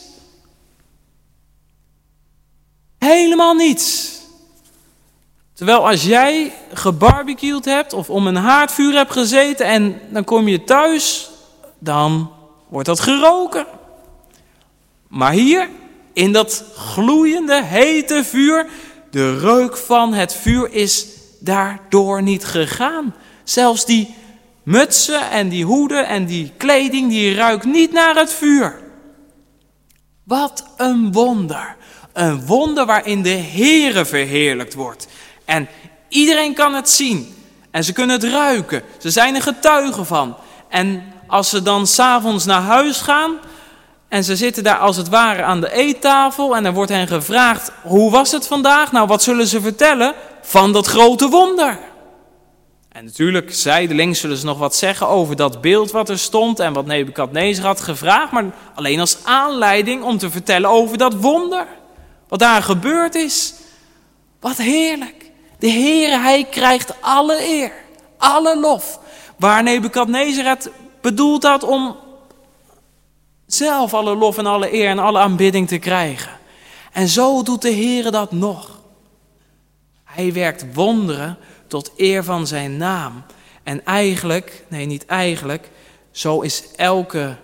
Helemaal niets. Terwijl als jij gebarbecued hebt of om een haardvuur hebt gezeten en dan kom je thuis, dan wordt dat geroken. Maar hier, in dat gloeiende, hete vuur, de reuk van het vuur is daardoor niet gegaan. Zelfs die mutsen en die hoeden en die kleding, die ruikt niet naar het vuur. Wat een wonder. Een wonder waarin de Heere verheerlijkt wordt. En iedereen kan het zien. En ze kunnen het ruiken. Ze zijn er getuigen van. En als ze dan 's avonds naar huis gaan en ze zitten daar als het ware aan de eettafel en er wordt hen gevraagd, hoe was het vandaag? Nou, wat zullen ze vertellen? Van dat grote wonder. En natuurlijk, zijdelings zullen ze nog wat zeggen over dat beeld wat er stond en wat Nebukadnezar had gevraagd, maar alleen als aanleiding om te vertellen over dat wonder. Wat daar gebeurd is. Wat heerlijk. De Heere, hij krijgt alle eer, alle lof. Waar Nebukadnezar het bedoeld had om zelf alle lof en alle eer en alle aanbidding te krijgen. En zo doet de Heere dat nog. Hij werkt wonderen tot eer van zijn naam. En eigenlijk, nee niet eigenlijk, zo is elke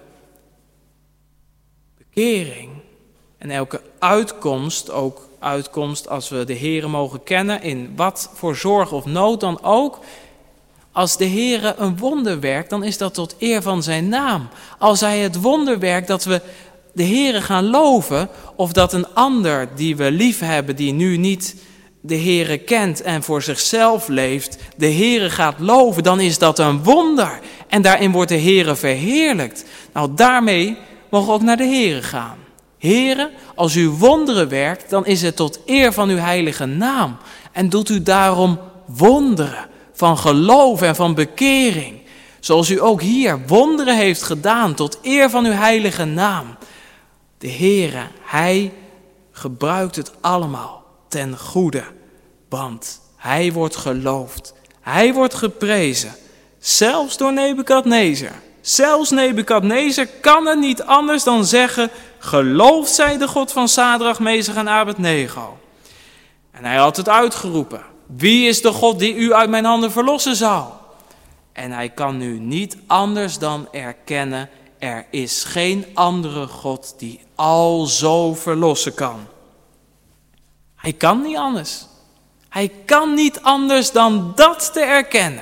bekering en elke uitkomst, ook uitkomst als we de Heere mogen kennen, in wat voor zorg of nood dan ook. Als de Heere een wonder werkt, dan is dat tot eer van zijn naam. Als hij het wonder werkt dat we de Heere gaan loven, of dat een ander die we lief hebben, die nu niet de Heere kent en voor zichzelf leeft, de Heere gaat loven, dan is dat een wonder. En daarin wordt de Heere verheerlijkt. Nou, daarmee mogen we ook naar de Heere gaan. Heere, als u wonderen werkt, dan is het tot eer van uw heilige naam. En doet u daarom wonderen van geloof en van bekering. Zoals u ook hier wonderen heeft gedaan tot eer van uw heilige naam. De Heere, hij gebruikt het allemaal ten goede. Want hij wordt geloofd. Hij wordt geprezen. Zelfs door Nebukadnezar. Zelfs Nebukadnezar kan het niet anders dan zeggen, geloofd zij de God van Sadrach, Mesach en Abednego. En hij had het uitgeroepen. Wie is de God die u uit mijn handen verlossen zou? En hij kan nu niet anders dan erkennen, er is geen andere God die alzo verlossen kan. Hij kan niet anders. Hij kan niet anders dan dat te erkennen.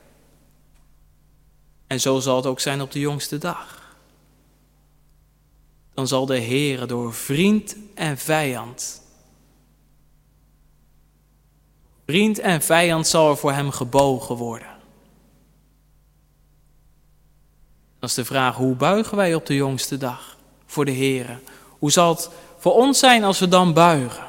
En zo zal het ook zijn op de jongste dag. Dan zal de Heere door vriend en vijand zal er voor hem gebogen worden. Dat is de vraag, hoe buigen wij op de jongste dag voor de Heere? Hoe zal het voor ons zijn als we dan buigen?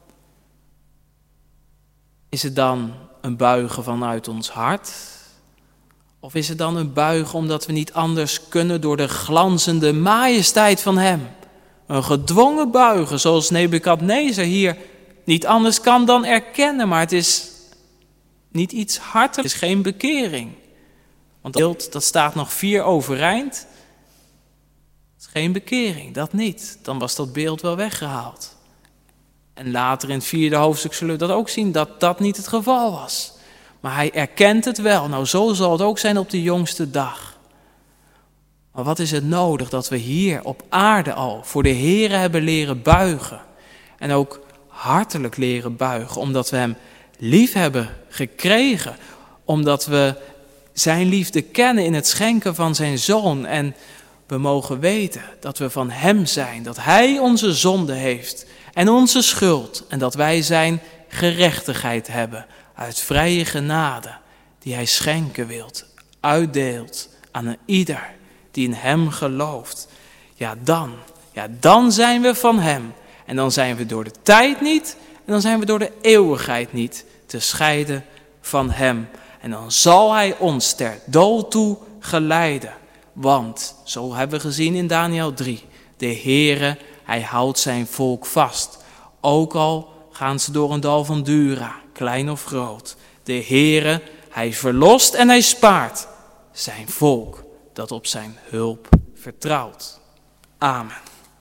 Is het dan een buigen vanuit ons hart? Of is het dan een buigen omdat we niet anders kunnen door de glanzende majesteit van hem? Een gedwongen buigen zoals Nebukadnezar hier niet anders kan dan erkennen, maar het is niet iets hartelijks, het is geen bekering. Want dat beeld, dat staat nog 4 overeind. Het is geen bekering, dat niet. Dan was dat beeld wel weggehaald. En later in het 4e hoofdstuk zullen we dat ook zien, dat dat niet het geval was. Maar hij erkent het wel. Nou, zo zal het ook zijn op de jongste dag. Maar wat is het nodig dat we hier op aarde al voor de Heere hebben leren buigen. En ook hartelijk leren buigen, omdat we hem lief hebben gekregen. Omdat we zijn liefde kennen in het schenken van zijn Zoon. En we mogen weten dat we van hem zijn, dat hij onze zonde heeft en onze schuld. En dat wij zijn gerechtigheid hebben uit vrije genade die hij schenken wilt, uitdeelt aan een ieder die in hem gelooft. Ja, dan zijn we van hem. En dan zijn we door de tijd niet en dan zijn we door de eeuwigheid niet te scheiden van hem. En dan zal hij ons ter dood toe geleiden. Want, zo hebben we gezien in Daniël 3, de Heere, hij houdt zijn volk vast. Ook al gaan ze door een dal van Dura, klein of groot. De Heere, hij verlost en hij spaart zijn volk dat op zijn hulp vertrouwt. Amen.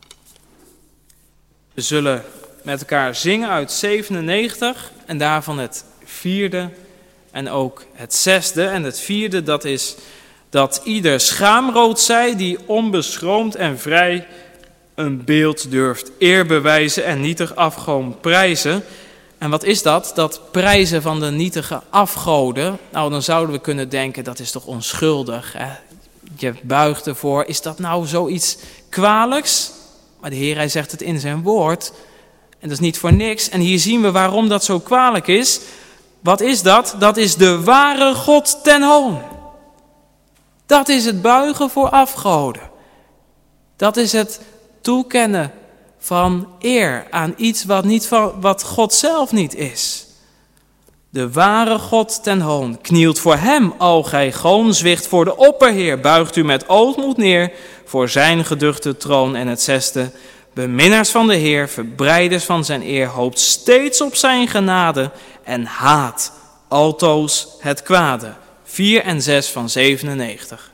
We zullen met elkaar zingen uit 97 en daarvan het 4e en ook het 6e. En het 4e, dat is dat ieder schaamrood zij die onbeschroomd en vrij een beeld durft eer bewijzen en nietig afgoden prijzen. En wat is dat? Dat prijzen van de nietige afgoden. Nou, dan zouden we kunnen denken, dat is toch onschuldig. Hè? Je buigt ervoor. Is dat nou zoiets kwalijks? Maar de Heer, hij zegt het in zijn woord. En dat is niet voor niks. En hier zien we waarom dat zo kwalijk is. Wat is dat? Dat is de ware God ten hoon. Dat is het buigen voor afgoden. Dat is het toekennen van eer aan iets wat God zelf niet is. De ware God ten hoon, knielt voor hem, al gij goon, zwicht voor de opperheer, buigt u met ootmoed neer voor zijn geduchte troon. En het 6e, beminnaars van de Heer, verbreiders van zijn eer, hoopt steeds op zijn genade en haat altoos het kwade. 4 en 6 van 97.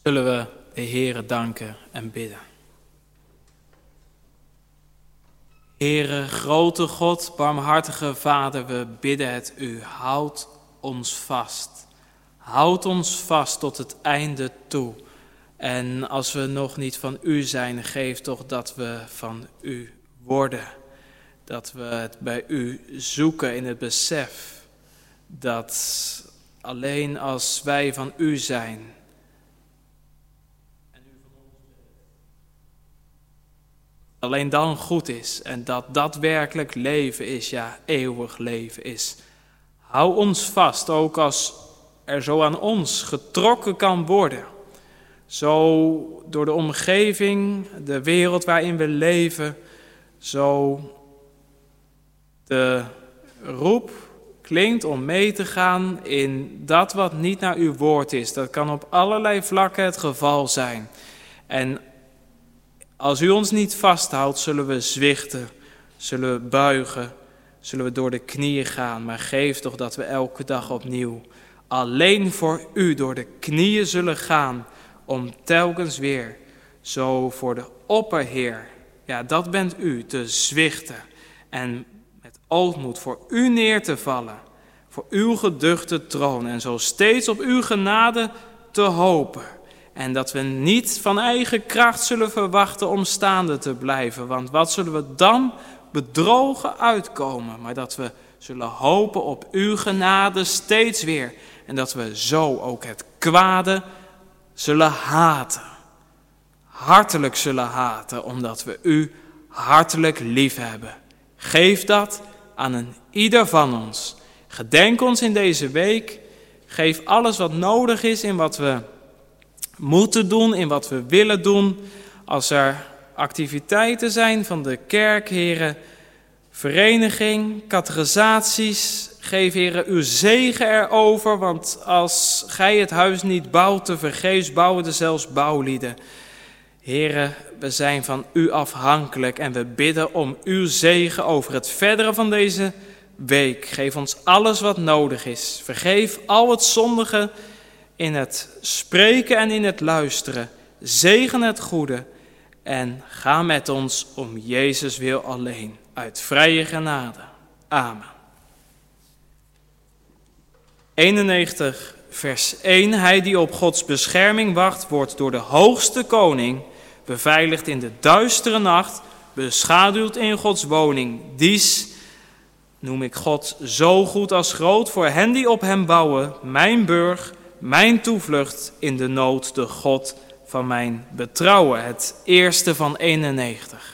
Zullen we de Heere danken en bidden. Heere, grote God, barmhartige Vader, we bidden het u. Houd ons vast. Houd ons vast tot het einde toe. En als we nog niet van u zijn, geef toch dat we van u worden. Dat we het bij u zoeken in het besef dat alleen als wij van u zijn en u van ons bent, alleen dan goed is en dat daadwerkelijk leven is, ja, eeuwig leven is. Hou ons vast, ook als er zo aan ons getrokken kan worden. Zo door de omgeving, de wereld waarin we leven, zo de roep klinkt om mee te gaan in dat wat niet naar uw woord is. Dat kan op allerlei vlakken het geval zijn. En als u ons niet vasthoudt, zullen we zwichten, zullen we buigen, zullen we door de knieën gaan. Maar geef toch dat we elke dag opnieuw alleen voor u door de knieën zullen gaan, om telkens weer zo voor de opperheer, ja, dat bent u, te zwichten en met ootmoed voor u neer te vallen, voor uw geduchte troon en zo steeds op uw genade te hopen. En dat we niet van eigen kracht zullen verwachten om staande te blijven, want wat zullen we dan bedrogen uitkomen, maar dat we zullen hopen op uw genade steeds weer en dat we zo ook het kwade zullen haten, hartelijk zullen haten, omdat we u hartelijk lief hebben. Geef dat aan een ieder van ons. Gedenk ons in deze week. Geef alles wat nodig is in wat we moeten doen, in wat we willen doen. Als er activiteiten zijn van de kerk, Heere, vereniging, catechisaties, geef, Heere, uw zegen erover, want als gij het huis niet bouwt, tevergeefs bouwen er zelfs bouwlieden. Heere, we zijn van u afhankelijk en we bidden om uw zegen over het verdere van deze week. Geef ons alles wat nodig is. Vergeef al het zondige in het spreken en in het luisteren. Zegen het goede en ga met ons om Jezus wil alleen. Uit vrije genade. Amen. 91 vers 1. Hij die op Gods bescherming wacht, wordt door de hoogste koning beveiligd in de duistere nacht, beschaduwd in Gods woning. Dies noem ik God zo goed als groot voor hen die op hem bouwen, mijn burg, mijn toevlucht in de nood, de God van mijn betrouwen. Het eerste van 91.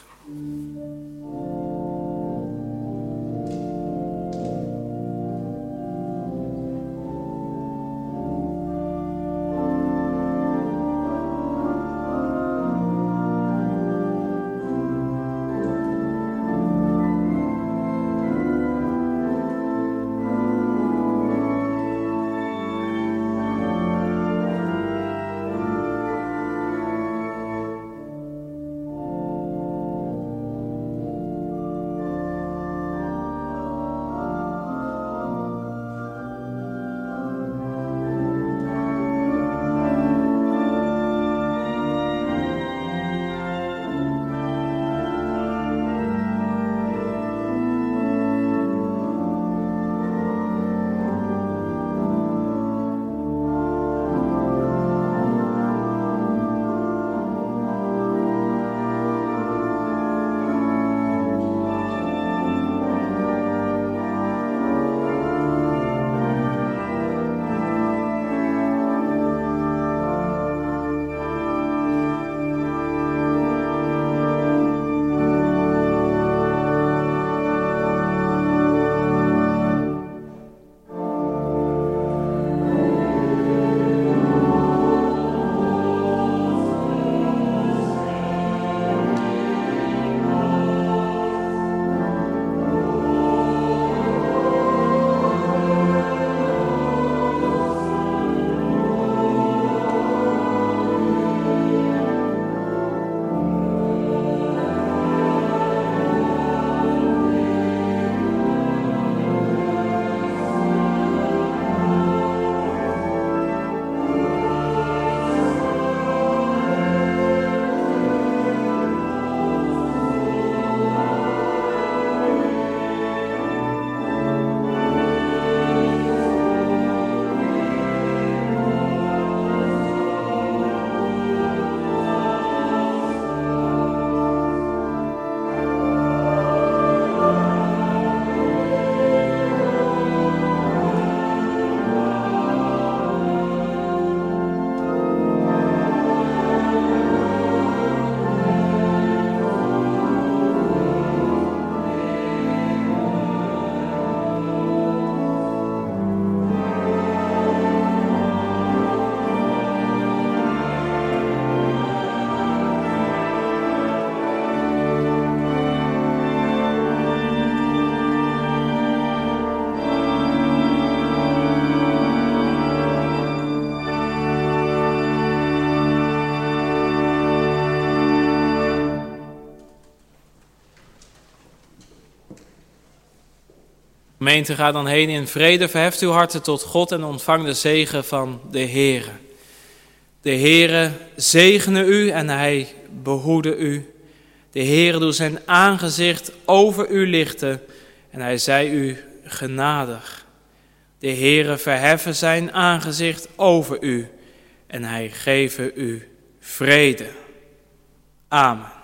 Gemeente, ga dan heen in vrede, verheft uw harten tot God en ontvang de zegen van de Heere. De Heere zegene u en hij behoede u. De Heere doet zijn aangezicht over u lichten en hij zij u genadig. De Heere verheffe zijn aangezicht over u en hij geve u vrede. Amen.